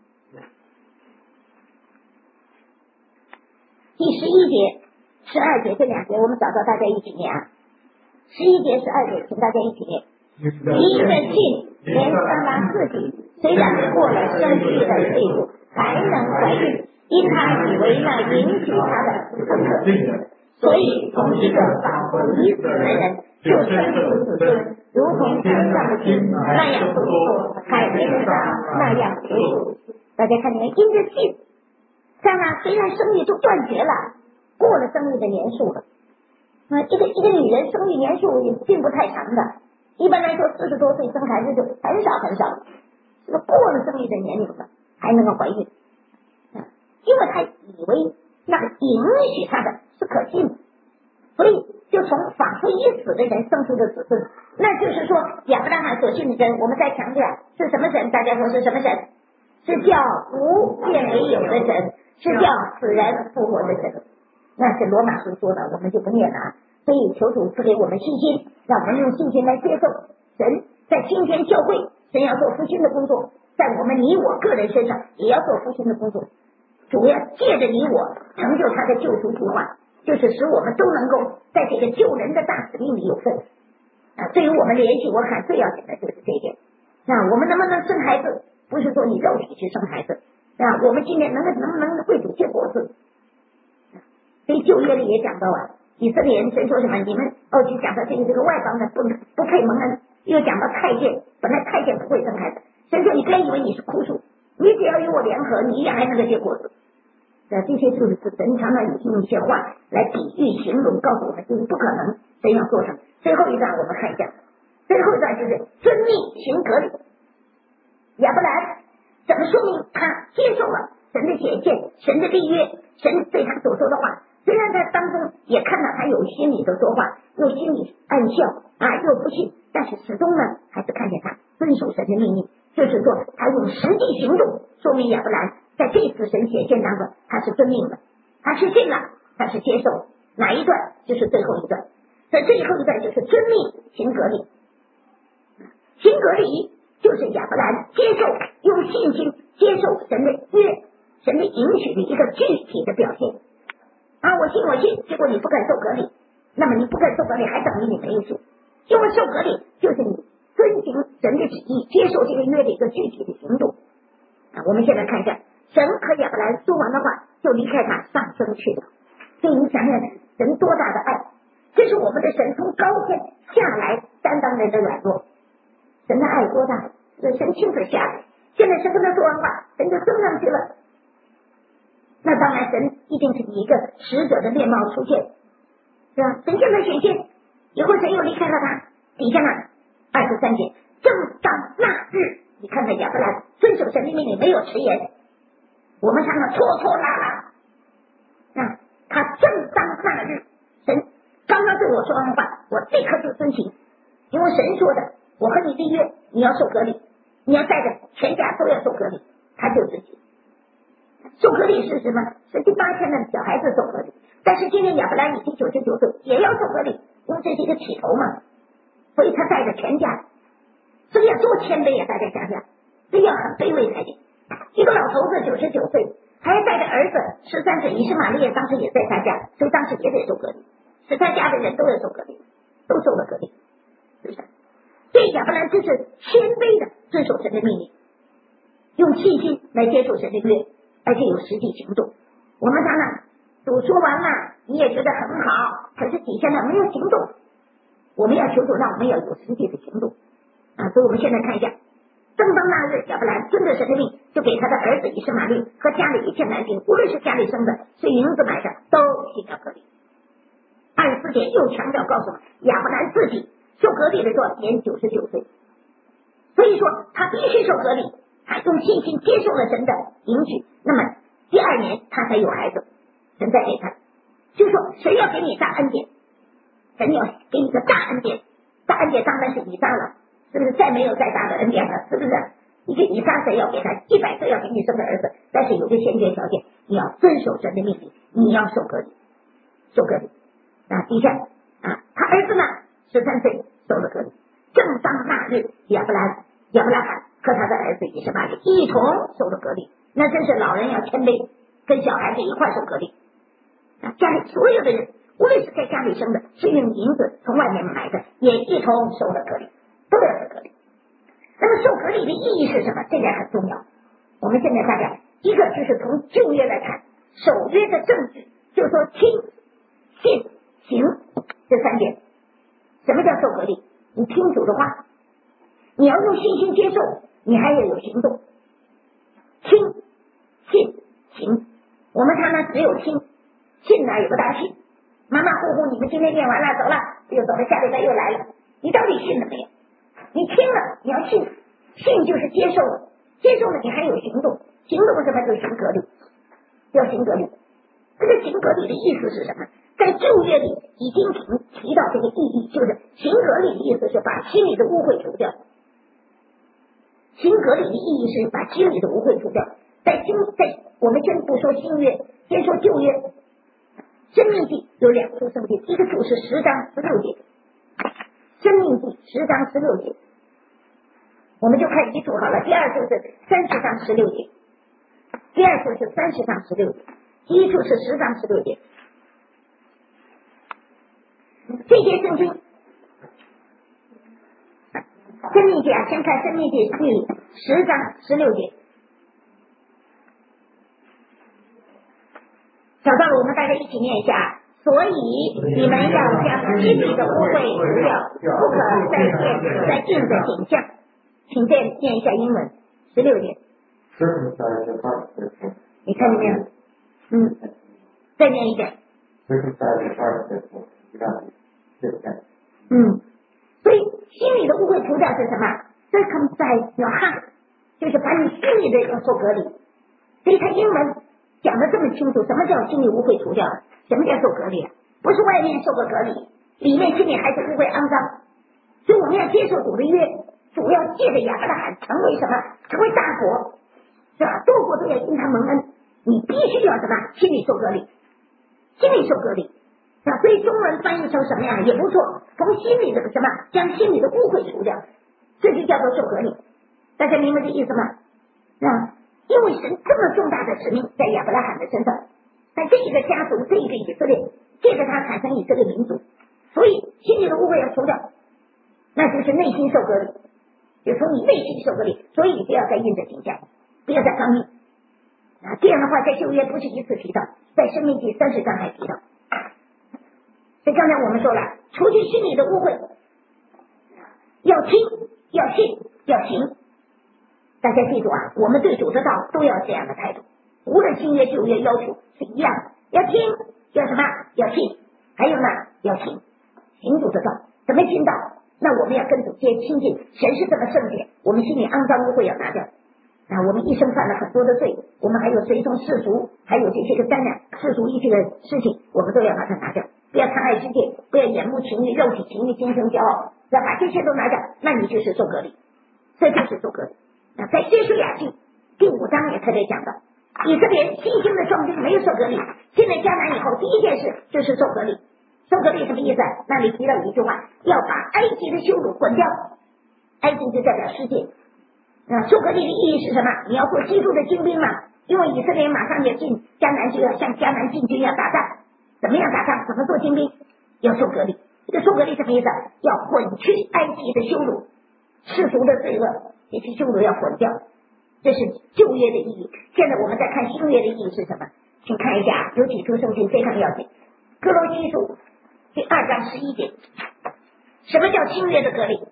第11节、12节这2节，我们找到大家一起念啊。11节、12节，请大家一起念。因着信，连撒拉自己虽然过了生育的岁数，还能怀孕，因他以为那允许他的不可信，所以从一个仿佛已死的人就生出子孙，如同天上的星那样多，海边的沙那样多。大家看见没？因着信，撒拉虽然生育都断绝了，过了生育的年数了。一个女人生育年数也并不太长的，一般来说40多岁生孩子就很少，这个过了生育的年龄了还能够怀孕，因为他以为那个允许他的是可信的，所以就从仿佛已死的人生出的子孙。那就是说亚伯拉罕所信的神，我们再强调是什么神？大家说是什么神？是叫无变为有的神，是叫死人复活的神。那是罗马书说的，我们就不念了啊。所以求主赐给我们信心，让我们用信心来接受神在今天教会，神要做复兴的工作，在我们你我个人身上也要做复兴的工作。主要借着你我成就他的救赎计划，就是使我们都能够在这个救人的大使命里有份啊。对于我们联系，我看最要紧的就是这一点啊。我们能不能生孩子，不是说你肉体去生孩子啊，我们今天能不能为主结果子。所以旧约里也讲到啊，以色列人神说什么？你们就讲到这个外邦的不配蒙恩，又讲到太监，本来太监不会生孩子， 神说你不要以为你是枯树，你只要与我联合，你也还能够结果子。这些就是神常常用一些话来比喻形容，告诉我们就是不可能神要做什么。最后一段我们看一下，最后一段就是遵命行革礼。亚伯兰怎么说明他接受了神的显现，神的立约，神对他所说的话，虽然在当中也看到他有心里的说话，又心里暗笑又不信，但是始终呢还是看见他遵守神的命令，就是说他用实际行动说明亚伯兰在这次神显现当中他是遵命的，他是信了，他是接受。哪一段就是最后一段，在最后一段就是遵命行革礼。行革礼就是亚伯兰接受，用信心接受神的约，神的允许的一个具体的表现。我信，结果你不肯受割礼，那么你不肯受割礼还等于你没有信。因为受割礼就是你遵行神的旨意，接受这个约的一个具体的行动。我们现在看一下，神和亚伯兰说完的话就离开他上升去了。所以你想想神多大的爱，这是我们的神从高天下来担当人的软弱，神的爱多大，神亲自下来。现在神跟他说完话，神就升上去了，那当然神一定是以一个使者的面貌出现，是吧？神现在显现以后，神又离开了他。底下呢23节，正当那日，你看看亚伯兰遵守神的命令，没有迟延。我们常常拖拖拉拉，他正当那日，神刚刚对我说完话，我立刻就遵行，因为神说的，我和你立约，你要受割礼，你要带着全家都要受割礼，他就遵行。受割礼是什么？是第8天的小孩子受割礼，但是今天亚伯兰已经99岁，也要受割礼，因为这是一个起头嘛，所以他带着全家，这要多谦卑啊！大家想想，这要很卑微才行。一个老头子99岁，还要带着儿子13岁，以实玛利亚当时也在他家，所以当时也得受割礼，是他家的人都要受割礼，都受了割礼，是不是？所以亚伯兰就是谦卑的遵守神的命令，用信心来接受神的约，而且有实际行动。我们常常主说完了，你也觉得很好，可是底下呢没有行动。我们要求主让我们要有实际的行动所以我们现在看一下，正当那日，亚伯兰遵着神的命，就给他的儿子以实玛利和家里一切男丁，无论是家里生的是银子买的，都需要割礼。24节又强调告诉我们，亚伯兰自己受割礼的时候年99岁，所以说他必须受割礼，他用信心接受了神的允许，那么第2年他才有孩子，神再给他，就是说谁要给你大恩典，神要给你个大恩典，大恩典当然是以撒了，是不是？再没有再大的恩典了，是不是？一个以撒神要给他100岁要给你生个儿子，但是有个先决条件，你要遵守神的命令，你要受割礼，受割礼底下他儿子呢13岁受了割礼。正当那日，亚伯拉罕和他的儿子以实玛利一同受了割礼，那真是老人要谦卑，跟小孩子一块受割礼。家里所有的人，无论是在家里生的，是用银子从外面买的，也一同受了割礼，都要受割礼。那么受割礼的意义是什么？这点很重要。我们现在大家一个就是从旧约来看，守约的证据，就是说听、信、行这3点。什么叫受割礼？你听主的话，你要用信心接受，你还要有行动。听、信、行，我们常常只有听，信呢也不大信，马马虎虎，你们今天念完了走了，又走了，下礼拜又来了，你到底信了没有？你听了你要信，信就是接受了，接受了你还有行动，行动什么？就是行割礼，要行割礼。这个行割礼的意思是什么？在旧约里已经提到这个意义，就是行割礼的意思是把心里的污秽除掉。行割礼的意义是把心里的污秽除掉。在我们先不说新约，先说旧约，申命记有2处圣经，一个处是10章16节，申命记10章16节，我们就看一处好了。第2处是30章16节，第2处是30章16节，第1处是10章16节。这些圣经申命记先看申命记第10章16节，找到了，我们大家一起念一下。所以你们要将心里的污秽除掉，不可再见着景象。请再念一下英文。 16节，你看见没有？再念一遍。所以心里的污秽除掉是什么 ？Circumcise your heart， 就是把你心里的要受隔离。所以他英文讲的这么清楚，什么叫心理污秽除掉？什么叫受隔离？不是外面受个隔离，里面心里还是污秽肮脏。所以我们要接受主的约，主要借着亚伯拉罕成为什么？成为大国，是吧？多国都要因他蒙恩，你必须要什么？心里受隔离，心里受隔离。所以中文翻译成什么样也不错，从心里的什么将心里的污秽除掉，这就叫做受隔离。大家明白这意思吗？因为神这么重大的使命在亚伯拉罕的身上，在这一个家族，这一个以色列，借着他产生以色列民族，所以心里的污秽要除掉，那就是内心受隔离，就从你内心受隔离。所以不要再硬着颈项，不要再刚硬。这样的话在旧约不是一次提到，在申命记30章还提到。所以刚才我们说了，除去心里的污秽，要听，要信，要行。大家记住啊，我们对主的道都要这样的态度，无论新约旧约要求是一样的，要听，要什么？要信，还有呢，要行，行主的道。怎么行道？那我们要跟主接亲近，神是这么圣洁，我们心里肮脏污秽要拿掉。我们一生犯了很多的罪，我们还有随从世俗，还有这些个沾染世俗一些的事情，我们都要把它拿掉。不要贪爱世界，不要眼目情欲、肉体情欲、今生骄傲，要把这些都拿掉，那你就是受隔离，这就是受隔离。在约书亚记第5章也特别讲到，以色列新兴的壮丁没有受隔离，进了迦南以后，第一件事就是受隔离。受隔离什么意思？那里提到一句话，要把埃及的羞辱滚掉。埃及就代表世界。受隔离的意义是什么？你要做基督的精兵嘛，因为以色列马上也进迦南，就要向迦南进军，要打仗。怎么样打仗？怎么做精兵？要受隔离。这个受隔离什么意思？要滚去埃及的羞辱，世俗的罪恶，这些羞辱要滚掉。这是旧约的意义。现在我们再看新约的意义是什么？请看一下，有几处圣经非常要紧。哥罗西书第2章11节，什么叫新约的隔离？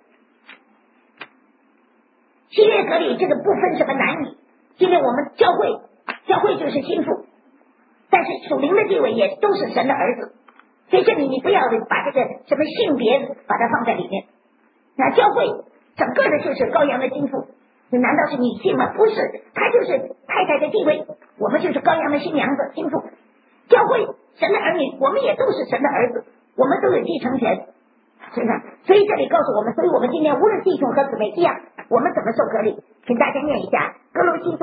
新约隔离这个不分什么男女，今天我们教会就是心腹，但是属灵的地位也都是神的儿子，所以这里你不要把这个什么性别把它放在里面。那教会整个的就是羔羊的心腹，难道是女性吗？不是，她就是太太的地位，我们就是羔羊的新娘子心腹。教会神的儿女，我们也都是神的儿子，我们都有继承权，是不是？所以这里告诉我们，所以我们今天无论弟兄和姊妹一样，我们怎么受隔离？请大家念一下哥罗西书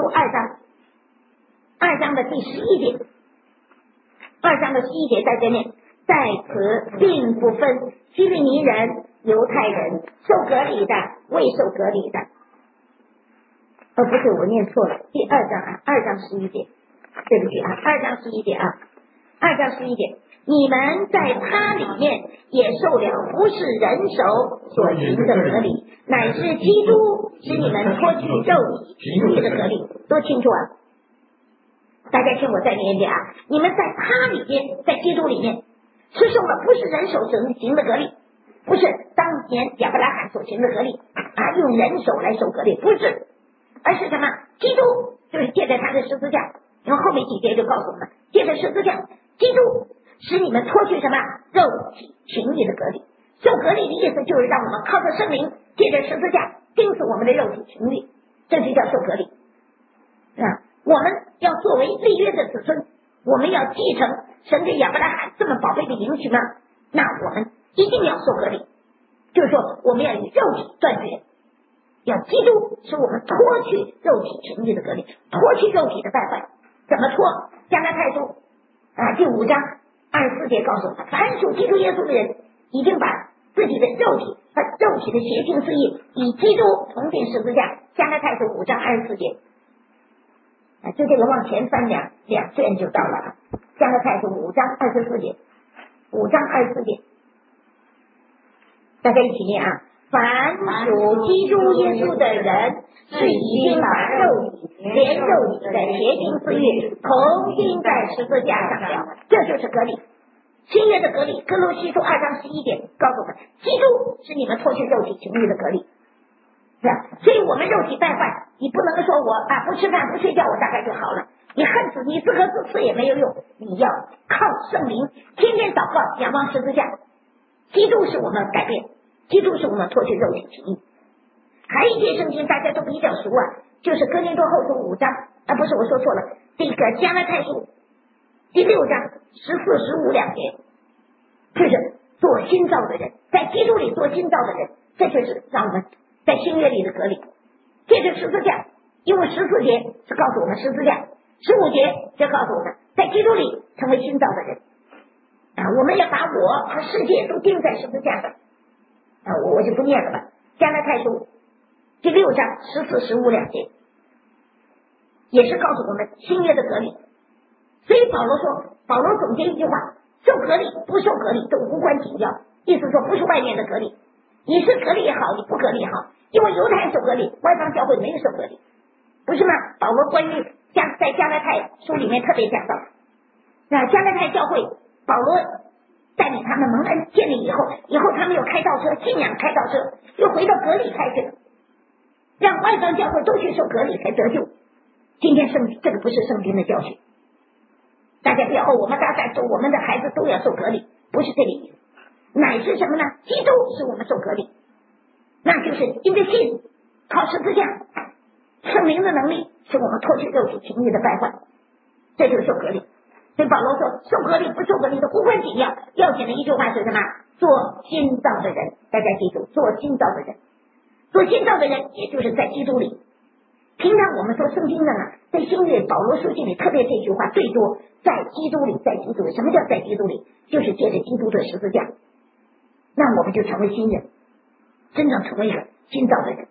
2章的第11节，2章的11节在这念，在此并不分希利尼人、犹太人，受隔离的、未受隔离的。不是，我念错了，第2章2章11节，对不起2章11节2章11节，你们在他里面也受了不是人手所行的隔离，乃是基督使你们脱去肉体情欲的隔离。多清楚啊！大家听我再念一遍你们在他里面，在基督里面是受了不是人手所行的隔离，不是当年亚伯拉罕所行的隔离用人手来受隔离，不是，而是什么？基督就是借着他的十字架，然后后面几节就告诉我们，借着十字架，基督使你们脱去什么？肉体情欲的隔离。受隔离的意思就是让我们靠着圣灵，借着十字架钉死我们的肉体情欲，这就叫受隔离我们要作为立约的子孙，我们要继承神对亚伯拉罕这么宝贝的应许吗？那我们一定要受隔离，就是说我们要与肉体断绝，要基督使我们脱去肉体情欲的隔离，脱去肉体的败坏。怎么脱？加拉太书第5章24节告诉我们，凡属基督耶稣的人，已经把自己的肉体和肉体的邪情私意与基督同定十字架。加拉太书5章24节就这个往前翻两卷就到了加拉太书5章24节，5章24节，大家一起念凡属基督耶稣的人，是已经把肉体连肉体的邪情私欲同钉在十字架上了，这就是隔离。新约的隔离，哥罗西书2章11节告诉我们，基督是你们脱去肉体情欲的隔离是吧？所以我们肉体败坏，你不能说我不吃饭不睡觉我大概就好了，你恨死你自个自吃也没有用，你要靠圣灵，天天祷告，仰望十字架。基督是我们改变，基督是我们脱去肉体情欲。还有一节圣经大家都比较熟就是哥林多后书5章不是我说错了，这个加拉太书第6章14、15两节，就是做新造的人，在基督里做新造的人，这就是让我们在新约里的隔离。接着十字架，因为14节是告诉我们十字架，15节就告诉我们在基督里成为新造的人我们要把我和世界都钉在十字架上我就不念了吧。加拉太书第6章14、15两节也是告诉我们新约的隔离。所以保罗总结一句话，受隔离不受隔离都无关紧要，意思说不是外面的隔离，你是隔离也好，你不隔离也好，因为犹太人受隔离，外邦教会没有受隔离，不是吗？保罗关于在加拉太书里面特别讲到加拉太教会，保罗带领他们蒙恩建立以后他们又开倒车，信仰开倒车，又回到隔离开去了，让外邦教会都去受隔离才得救。今天这个不是圣经的教训，大家不要我们大家我们的孩子都要受隔离，不是这个意思，乃是什么呢？基督使我们受隔离，那就是因为信靠十字架，圣灵的能力使我们脱去肉体情欲的败坏，这就是受隔离。所以保罗说受隔离不受隔离的无关紧要，要紧的一句话是什么？做新造的人。大家记住，做新造的人，做新造的人也就是在基督里。平常我们说圣经的呢，在新约保罗书信里特别这句话最多，在基督里，在基督里。什么叫在基督里？就是借着基督的十字架，那我们就成为新人，真正成为一个新造的人。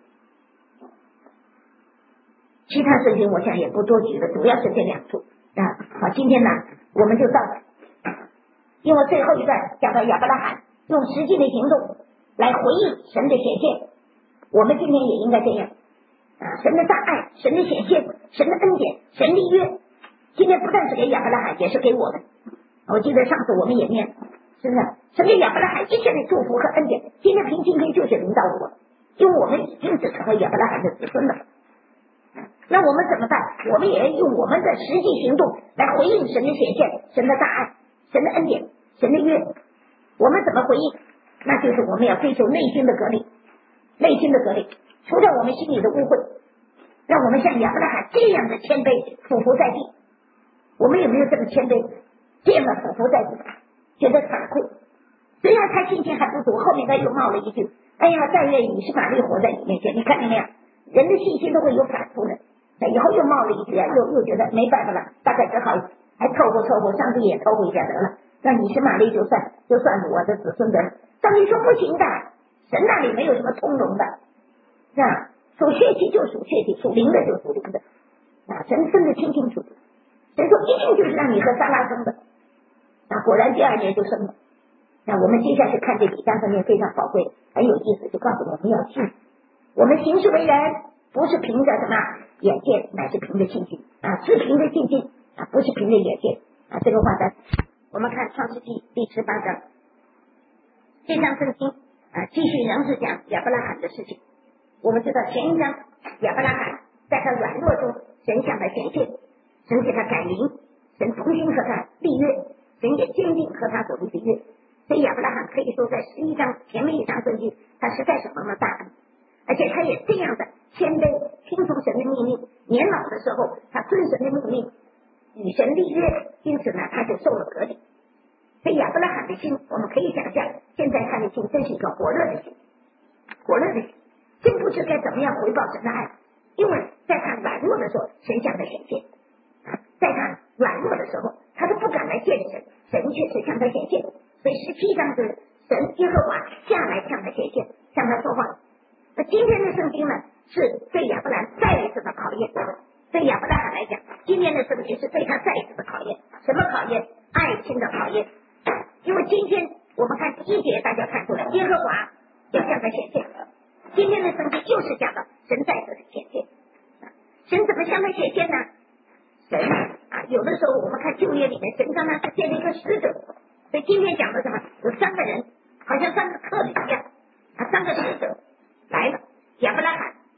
其他圣经我想也不多举了，主要是这2处好，今天呢我们就到这，因为最后一段讲到亚伯拉罕用实际的行动来回应神的显现，我们今天也应该这样神的大爱，神的显现，神的恩典，神立约，今天不但是给亚伯拉罕，也是给我们。我记得上次我们也念，是不是神给亚伯拉罕一切的祝福和恩典，今天凭今天就是临到我，因为我们已经是成为亚伯拉罕的子孙了。那我们怎么办？我们也要用我们的实际行动来回应神的显现，神的大爱，神的恩典，神的约。我们怎么回应？那就是我们要追求内心的隔离，内心的隔离，除掉我们心里的污秽，让我们像亚伯拉罕这样的谦卑，俯伏在地。我们有没有这么谦卑，这样的俯伏在地，觉得惭愧？虽然他信心还不足，后面他又冒了一句：哎呀，但愿以实玛利活在你面前。你看见没有？人的信心都会有反复的。以后又冒了一句又觉得没办法了，大概只好还凑合，上帝也凑合一下得了，那以实玛利就算我的子孙得了。上帝说不行的，神那里没有什么通融的，是吧？属血气就属血气，属灵的就属灵的神分得清清楚楚。神说一定就是让你和撒拉生的果然第2年就生了。那我们接下去看这几章上面非常宝贵，很有意思，就告诉我们要信，我们行事为人不是凭着什么眼见，乃是凭着信心是凭着信心不是凭着眼见这个话我们看创世纪第18章，这章圣经继续仍是讲亚伯拉罕的事情。我们知道前一章亚伯拉罕在他软弱中，神向他显现，神给他改名，神重新和他立约，神也坚定和他所立的约。所以亚伯拉罕可以说在11章前面一章圣经，他实在是蒙了大恩，而且他也这样的谦卑，听从神的命令，年老的时候他遵神的命令，与神立约，因此呢他就受了隔离。所以亚伯拉罕的心，我们可以想象，现在他的心真是一个火热的心，火热的心，真不知该怎么样回报神的爱，因为在他软弱的时候，神向他显现在他软弱的时候，他都不敢来见神，神却是向他显现。所以17章是神耶和华下来向他显现，向他说话。那今天的圣经呢，是对亚伯兰再一次的考验。对亚伯拉罕来讲，今天的圣经是对他再一次的考验。什么考验？爱情的考验。因为今天我们看第1节，大家看出来耶和华要向他显现。今天的圣经就是讲到神再次的显现。神怎么向他显现呢？神有的时候我们看旧约里面，神常常是建立一个使者。所以今天讲的什么？有3个人，好像3个客旅一样3个使者来了。亚伯拉罕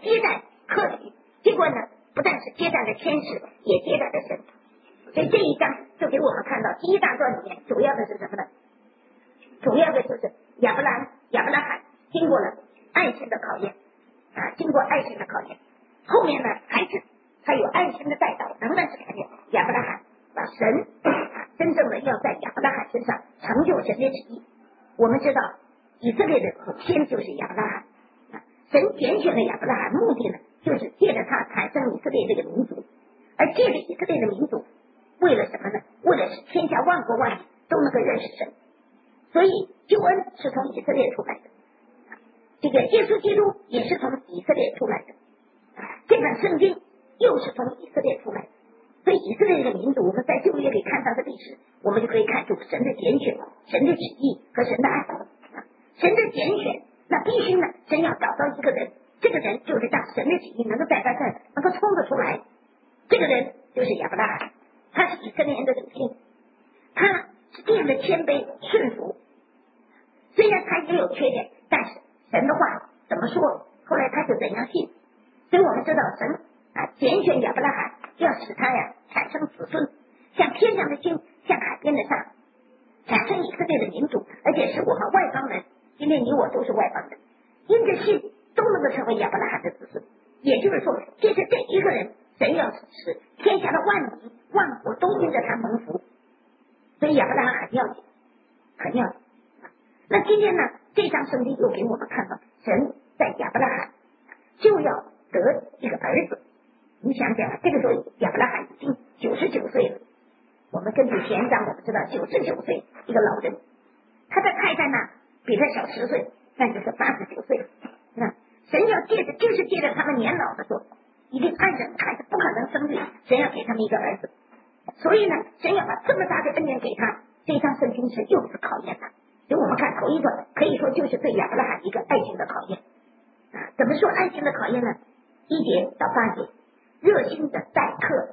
接待客旅，结果呢，不但是接待了天使，也接待了神。所以这一章就给我们看到第一大段里面主要的是什么呢？主要的就是亚伯拉罕经过了爱心的考验经过爱心的考验，后面呢还是他有爱心的带导，仍然是看见亚伯拉罕把神真正的要在亚伯拉罕身上成就神的旨意。我们知道以色列的祖先就是亚伯拉罕神拣选了亚伯拉罕，目的呢就是借着他产生以色列这个民族，而借着以色列的民族，为了什么呢？为了使天下万国万民都能够认识神。所以救恩是从以色列出来的，这个耶稣基督也是从以色列出来的，这本圣经又是从以色列出来的。所以以色列这个民族，我们在旧约里看到的历史，我们就可以看出神的拣选、神的旨意和神的爱。神的拣选，那必须呢，神要找到一个人，这个人就是让神的旨意能够在他这儿能够冲得出来。这个人就是亚伯拉罕，他是以色列人的祖先，他是这样的谦卑顺服。虽然他也有缺点，但是神的话怎么说，后来他就怎样信。所以我们知道神拣选亚伯拉罕，要使他产生子孙，像天上的星，像海边的沙，产生以色列的民族，而且是我们外邦人，今天你我都是外邦人，因着信都能够成为亚伯拉罕的子孙。也就是说，这是这一个人，神要使天下的万民万国都因着他蒙福，所以亚伯拉罕很要紧，很要紧。那今天呢，这章圣经又给我们看到，神在亚伯拉罕就要得一个儿子。你想想，这个时候亚伯拉罕已经99岁了。我们根据前一章我们知道，99岁一个老人，他的太太呢比他小10岁，那就是89岁了。神要就是借着他们年老的时候，一定按着看着不可能生育，神要给他们一个儿子。所以呢，神要把这么大的恩典给他，这章圣经是又是考验他。所以我们看头一个，可以说就是对亚伯拉罕一个爱情的考验怎么说爱情的考验呢？1节到8节，热心的待客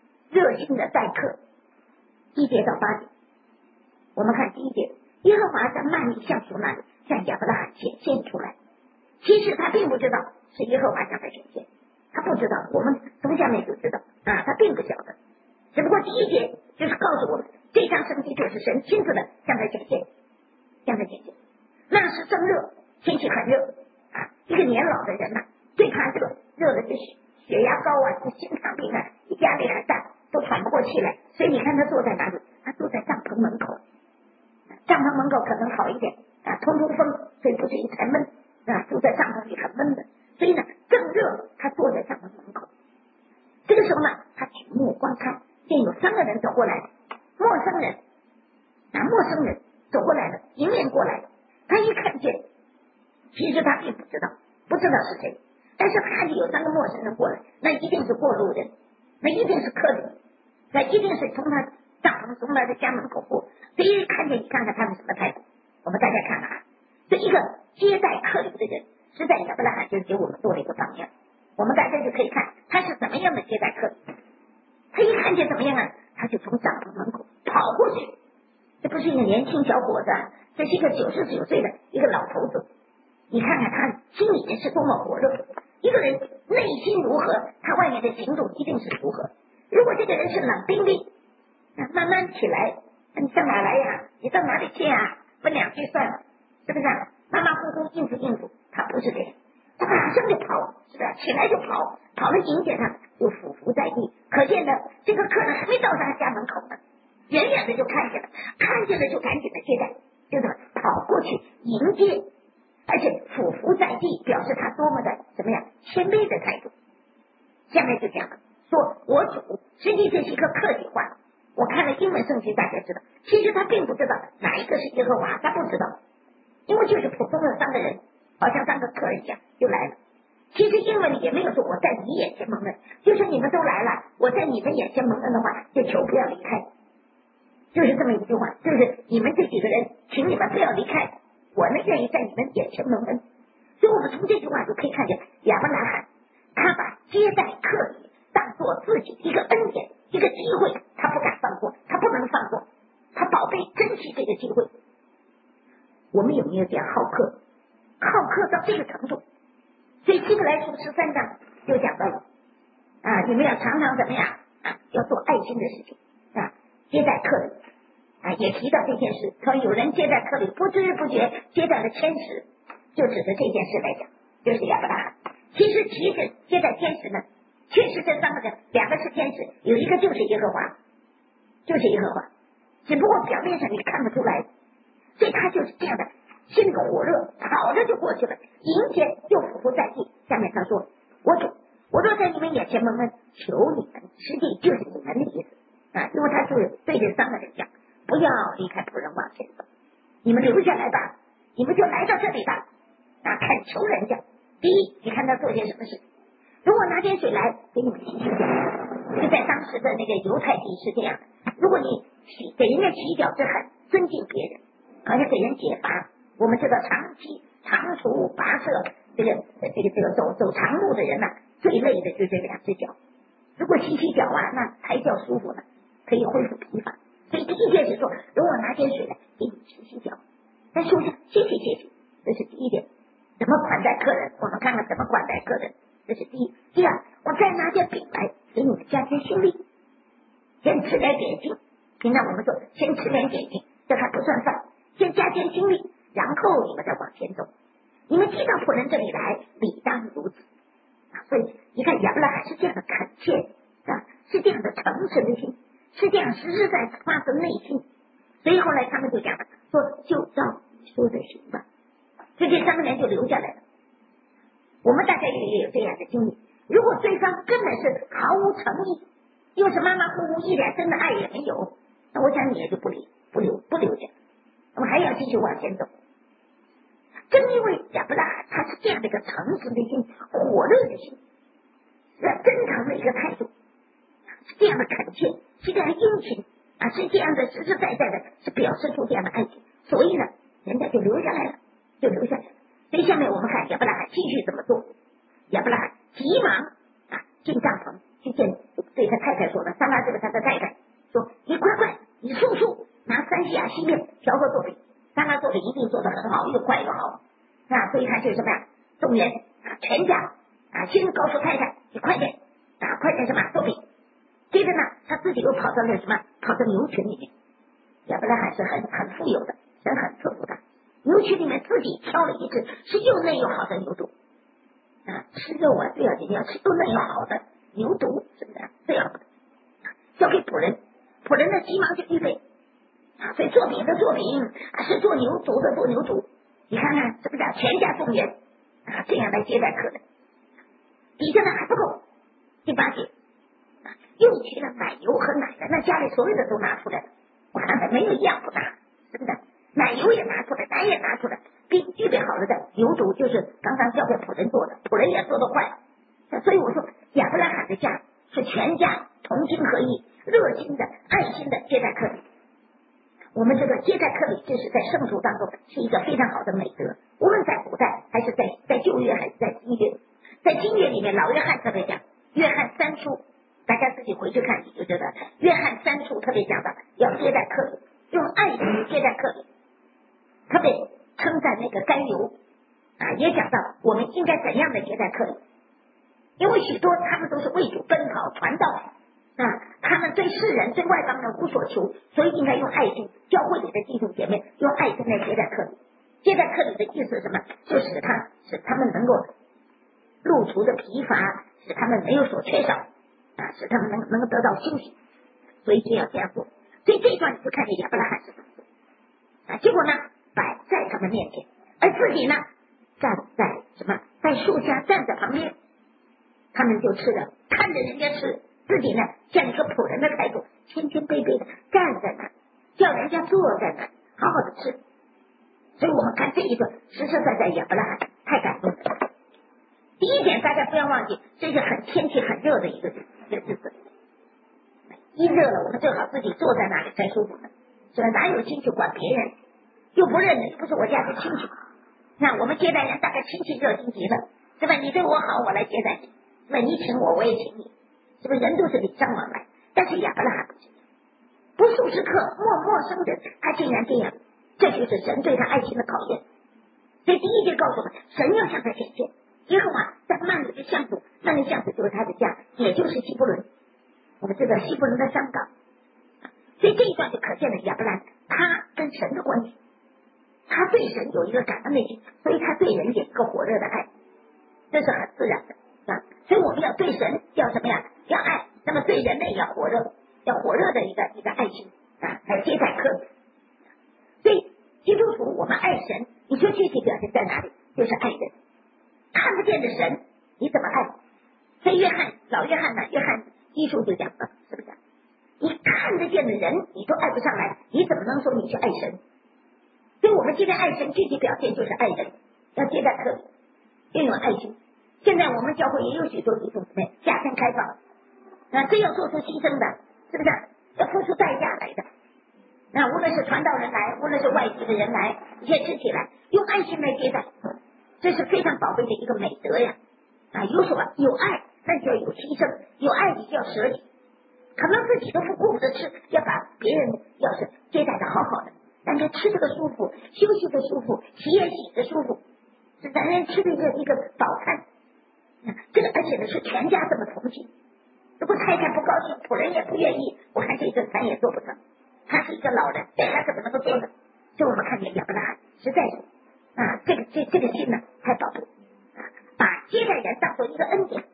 ，1节到8节。我们看第1节，耶和华在幔利橡树那里向亚伯拉罕显现出来。其实他并不知道是耶和华向他显现，他不知道，我们从下面就知道他并不晓得。只不过第1节就是告诉我们，这场圣经就是神亲自的向他显现。那是正热，天气很热一个年老的人最怕热的是血压高心脏病压力很大，都喘不过气来。所以你看他坐在哪里？他坐在帐篷门口，帐篷门口可能好一点通风，所以不至于太闷住在帐篷里很闷的。所以呢，正热，他坐在帐篷门口。这个时候呢，他举目观看，见有3个人走过来，陌生人走过来了，迎面过来了。他一看见，其实他并不知道是谁，但是看见有3个陌生人过来，那一定是过路人，那一定是客人，那一定是从他帐篷从他的家门口过。所以看见，你看看他们什么态度。我们大家看看这一个接待客旅的人，实在亚伯拉罕就给我们做了一个榜样。我们大家就可以看他是怎么样的接待客旅。他一看见怎么样他就从帐篷门口跑过去。这不是一个年轻小伙子这是一个99岁的一个老头子。你看看他心里面是多么火热，一个人内心如何，他外面的行动一定是如何。如果这个人是冷冰冰，慢慢起来，你上哪来你到哪里去问2句算了，是不是马马虎虎应付，他不是这样，他马上就跑，是吧？起来就跑了迎接他，就俯伏在地。可见的这个客人还没到他家门口呢，远远的就看见了就赶紧的接待，就是跑过去迎接，而且俯伏在地，表示他多么的什么呀谦卑的态度。下面就讲了，说我主，实际这是一个客体化。我看了英文圣经，大家知道，其实他并不知道哪一个是耶和华，他不知道，因为就是普通的3个人，好像3个客人一样就来了。其实英文里也没有说我在你眼前蒙恩，就是你们都来了，我在你们眼前蒙恩的话，就求不要离开，就是这么一句话，就是你们这几个人，请你们不要离开，我呢愿意在你们眼前蒙恩。所以我们从这句话就可以看见亚伯拉罕，他把接待客旅当做自己一个恩典，一个机会，他不敢放过，他不能放过，他宝贝珍惜这个机会。我们有没有这样好客到这个程度？ 所以希伯来书13章就讲到了你们要常常怎么样要做爱心的事情接待客人也提到这件事。说有人接待客人不知不觉接待了天使，就指着这件事来讲，就是亚伯拉罕。其实接待天使呢，确实这3个人，2个是天使，有一个就是耶和华，只不过表面上你看不出来，所以他就是这样的心里火热，跑着就过去了，迎接又俯伏在地。下面他说，我若在你们眼前蒙恩，求你们，实际就是你们的意思因为他是对这3个人讲，不要离开仆人往前走，你们留下来吧，你们就来到这里吧恳求人家。第一，你看他做些什么事，如果拿点水来给你们洗脚，这个在当时的那个犹太地是这样的，如果你给人家洗脚是很尊敬别人，而且给人解乏。我们知道长途跋涉这个走长路的人最累的就是这2只脚，如果洗脚那才叫舒服呢，可以恢复疲乏。所以第一件是说，如果拿点水来给你洗脚，在树下谢谢，这是第一点。怎么款待客人，我们看看怎么款待客人，这是第一。第二，我再拿点饼来给你们加添心力，先吃点点心。平常我们说先吃点点心，这还不算饭，先加添心力，然后你们再往前走。你们寄到仆人这里来，理当如此所以你看亚伯拉罕是这样的恳切是这样的诚实的心，是这样实实在在发自内心。所以后来他们就讲了，说就照你说的行吧。所以这3个人就留下来了。我们大家也有这样的经历，如果对方根本是毫无诚意，又是马马虎虎，一点真的爱也没有，那我想你也就不留下，我们还要继续往前走。正因为亚伯拉罕他是这样的一个诚实的心，火热的心，是真诚的一个态度，是这样的恳切，是这样殷勤是这样的实实在在的，是表示出这样的爱情。所以呢，人家就留下来了。所以下面我们看亚伯拉罕继续怎么做。亚伯拉罕急忙进帐篷去见，对他太太说了，撒拉这个他的太太说，你快，你速拿3西亚细面调和做饼。撒拉做的一定做得很好，又快又好所以他就什么动员全家先告诉太太，你快点什么做饼。接着呢，他自己又跑到牛群里面。亚伯拉罕是很富有的，人很赐福的，牛群里面自己挑了一只是又嫩又好的牛犊吃肉最要紧，要吃又嫩又好的牛犊，是不是最好的交给仆人呢急忙就预备所以做饼的做饼是做牛犊的做牛犊。你看看是不是全家动员这样来接待客人。底下呢还不够，第8节又取了奶油和奶的，那家里所有的都拿出来了，我看看没有一样不拿，是不是奶油也拿出来，奶也拿出来，并预备好了的牛犊就是刚刚交给仆人做的，仆人也做得快。所以我说亚伯拉罕的家是全家同心合意，热心的爱心的接待客人。我们这个接待客礼，这是在圣书当中是一个非常好的美德，无论在古代还是在旧约还是在新约。在新约里面，老约翰特别讲，约翰3书大家自己回去看你就知道，约翰3书特别讲到要接待客礼，用爱心接待客礼，特别称赞那个该犹也讲到我们应该怎样的接待客礼。因为许多他们都是为主奔跑传道他们对世人对外邦人无所求，所以应该用爱心，教会里的弟兄姐妹用爱心来接待客礼。接待客礼的意思是什么？就使他们能够路途的疲乏，使他们没有所缺少使他们能够得到休息，所以就要这样做。所以这一段你就看见亚伯拉罕是怎么做结果呢摆在他们面前，而自己呢站在在树下站在旁边，他们就吃了，看着人家吃，自己呢像一个仆人的态度，谦谦卑卑的站在那，叫人家坐在那好好的吃。所以我们看这一段实实在在亚伯拉罕太感动了。第一点大家不要忘记，这是天气很热的一个日子，一热了我们最好自己坐在那里才舒服呢，是吧？哪有亲戚管别人，又不认识，不是我家的亲戚。那我们接待人大概亲戚热心极了，是吧？你对我好，我来接待你，是吧？你请我也请你，是不是？人都是礼尚往来。但是亚伯拉罕不这样，不速之客，陌生人，他竟然这样，这就是神对他爱情的考验。所以第一节告诉我们，神要向他显现， 耶和华在幔里的巷子，那个巷子就是他的家，也就是希伯伦。我们知道希伯伦的山岗，所以这一段就可见了亚伯兰他跟神的关系，他对神有一个感恩的心，所以他对人有一个火热的爱，这是很自然的啊。所以我们要对神要什么呀？要爱，那么对人类要火热，要火热的一个爱心啊，来接待客人。所以基督徒我们爱神，你说具体表现在哪里？就是爱人，看不见的神你怎么爱？所以老约翰呢，约翰一书就讲了，是不是？你看得见的人你都爱不上来，你怎么能说你去爱神？所以我们今天爱神具体表现就是爱人，要接待客人，运用爱心。现在我们教会也有许多弟兄姊妹家庭开放，这要做出牺牲的，是不是？要付出代价来的。那无论是传道人来，无论是外籍的人来，一些肢体来，用爱心来接待，这是非常宝贝的一个美德呀！有爱，那就要有牺牲，有爱你就要舍己，可能自己都不顾不得吃，要把别人要是接待的好好的，让人吃这个舒服，休息的舒服，洗也洗的舒服，是让人吃的一个早餐。这个而且呢是全家这么同情，如果太太不高兴，仆人也不愿意，我看这顿饭也做不成。他是一个老人，他怎么能够做呢？所以我们看见亚伯拉罕实在是这个心呢太宝贵，把接待人当做一个恩典，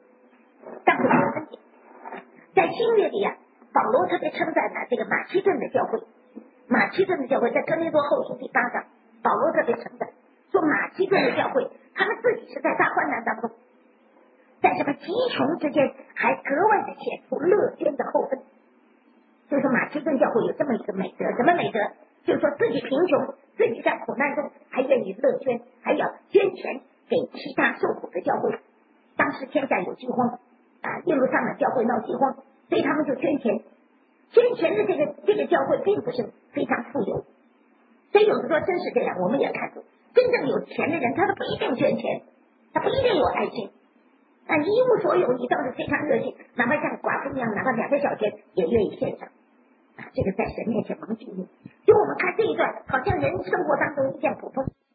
在新约里保罗特别称赞这个马其顿的教会，在哥林多后书第8章，保罗特别称赞说马其顿的教会，他们自己是在大患难当中，在什么极穷之间还格外的显出乐捐的厚分。就是说马其顿教会有这么一个美德，什么美德？就是说自己贫穷，自己在苦难中还愿意乐捐，还要捐钱给其他受苦的教会。当时天下有饥荒耶路撒冷教会闹饥荒，所以他们就捐钱。捐钱的这个教会并不是非常富有，所以有的时候真是这样，我们也看出真正有钱的人，他都不一定捐钱，他不一定有爱心。你一无所有，你倒是非常热心，哪怕像寡妇一样，哪怕2个小钱也愿意献上。这个在神面前蒙记录。就我们看这一段，好像人生活当中一件普通。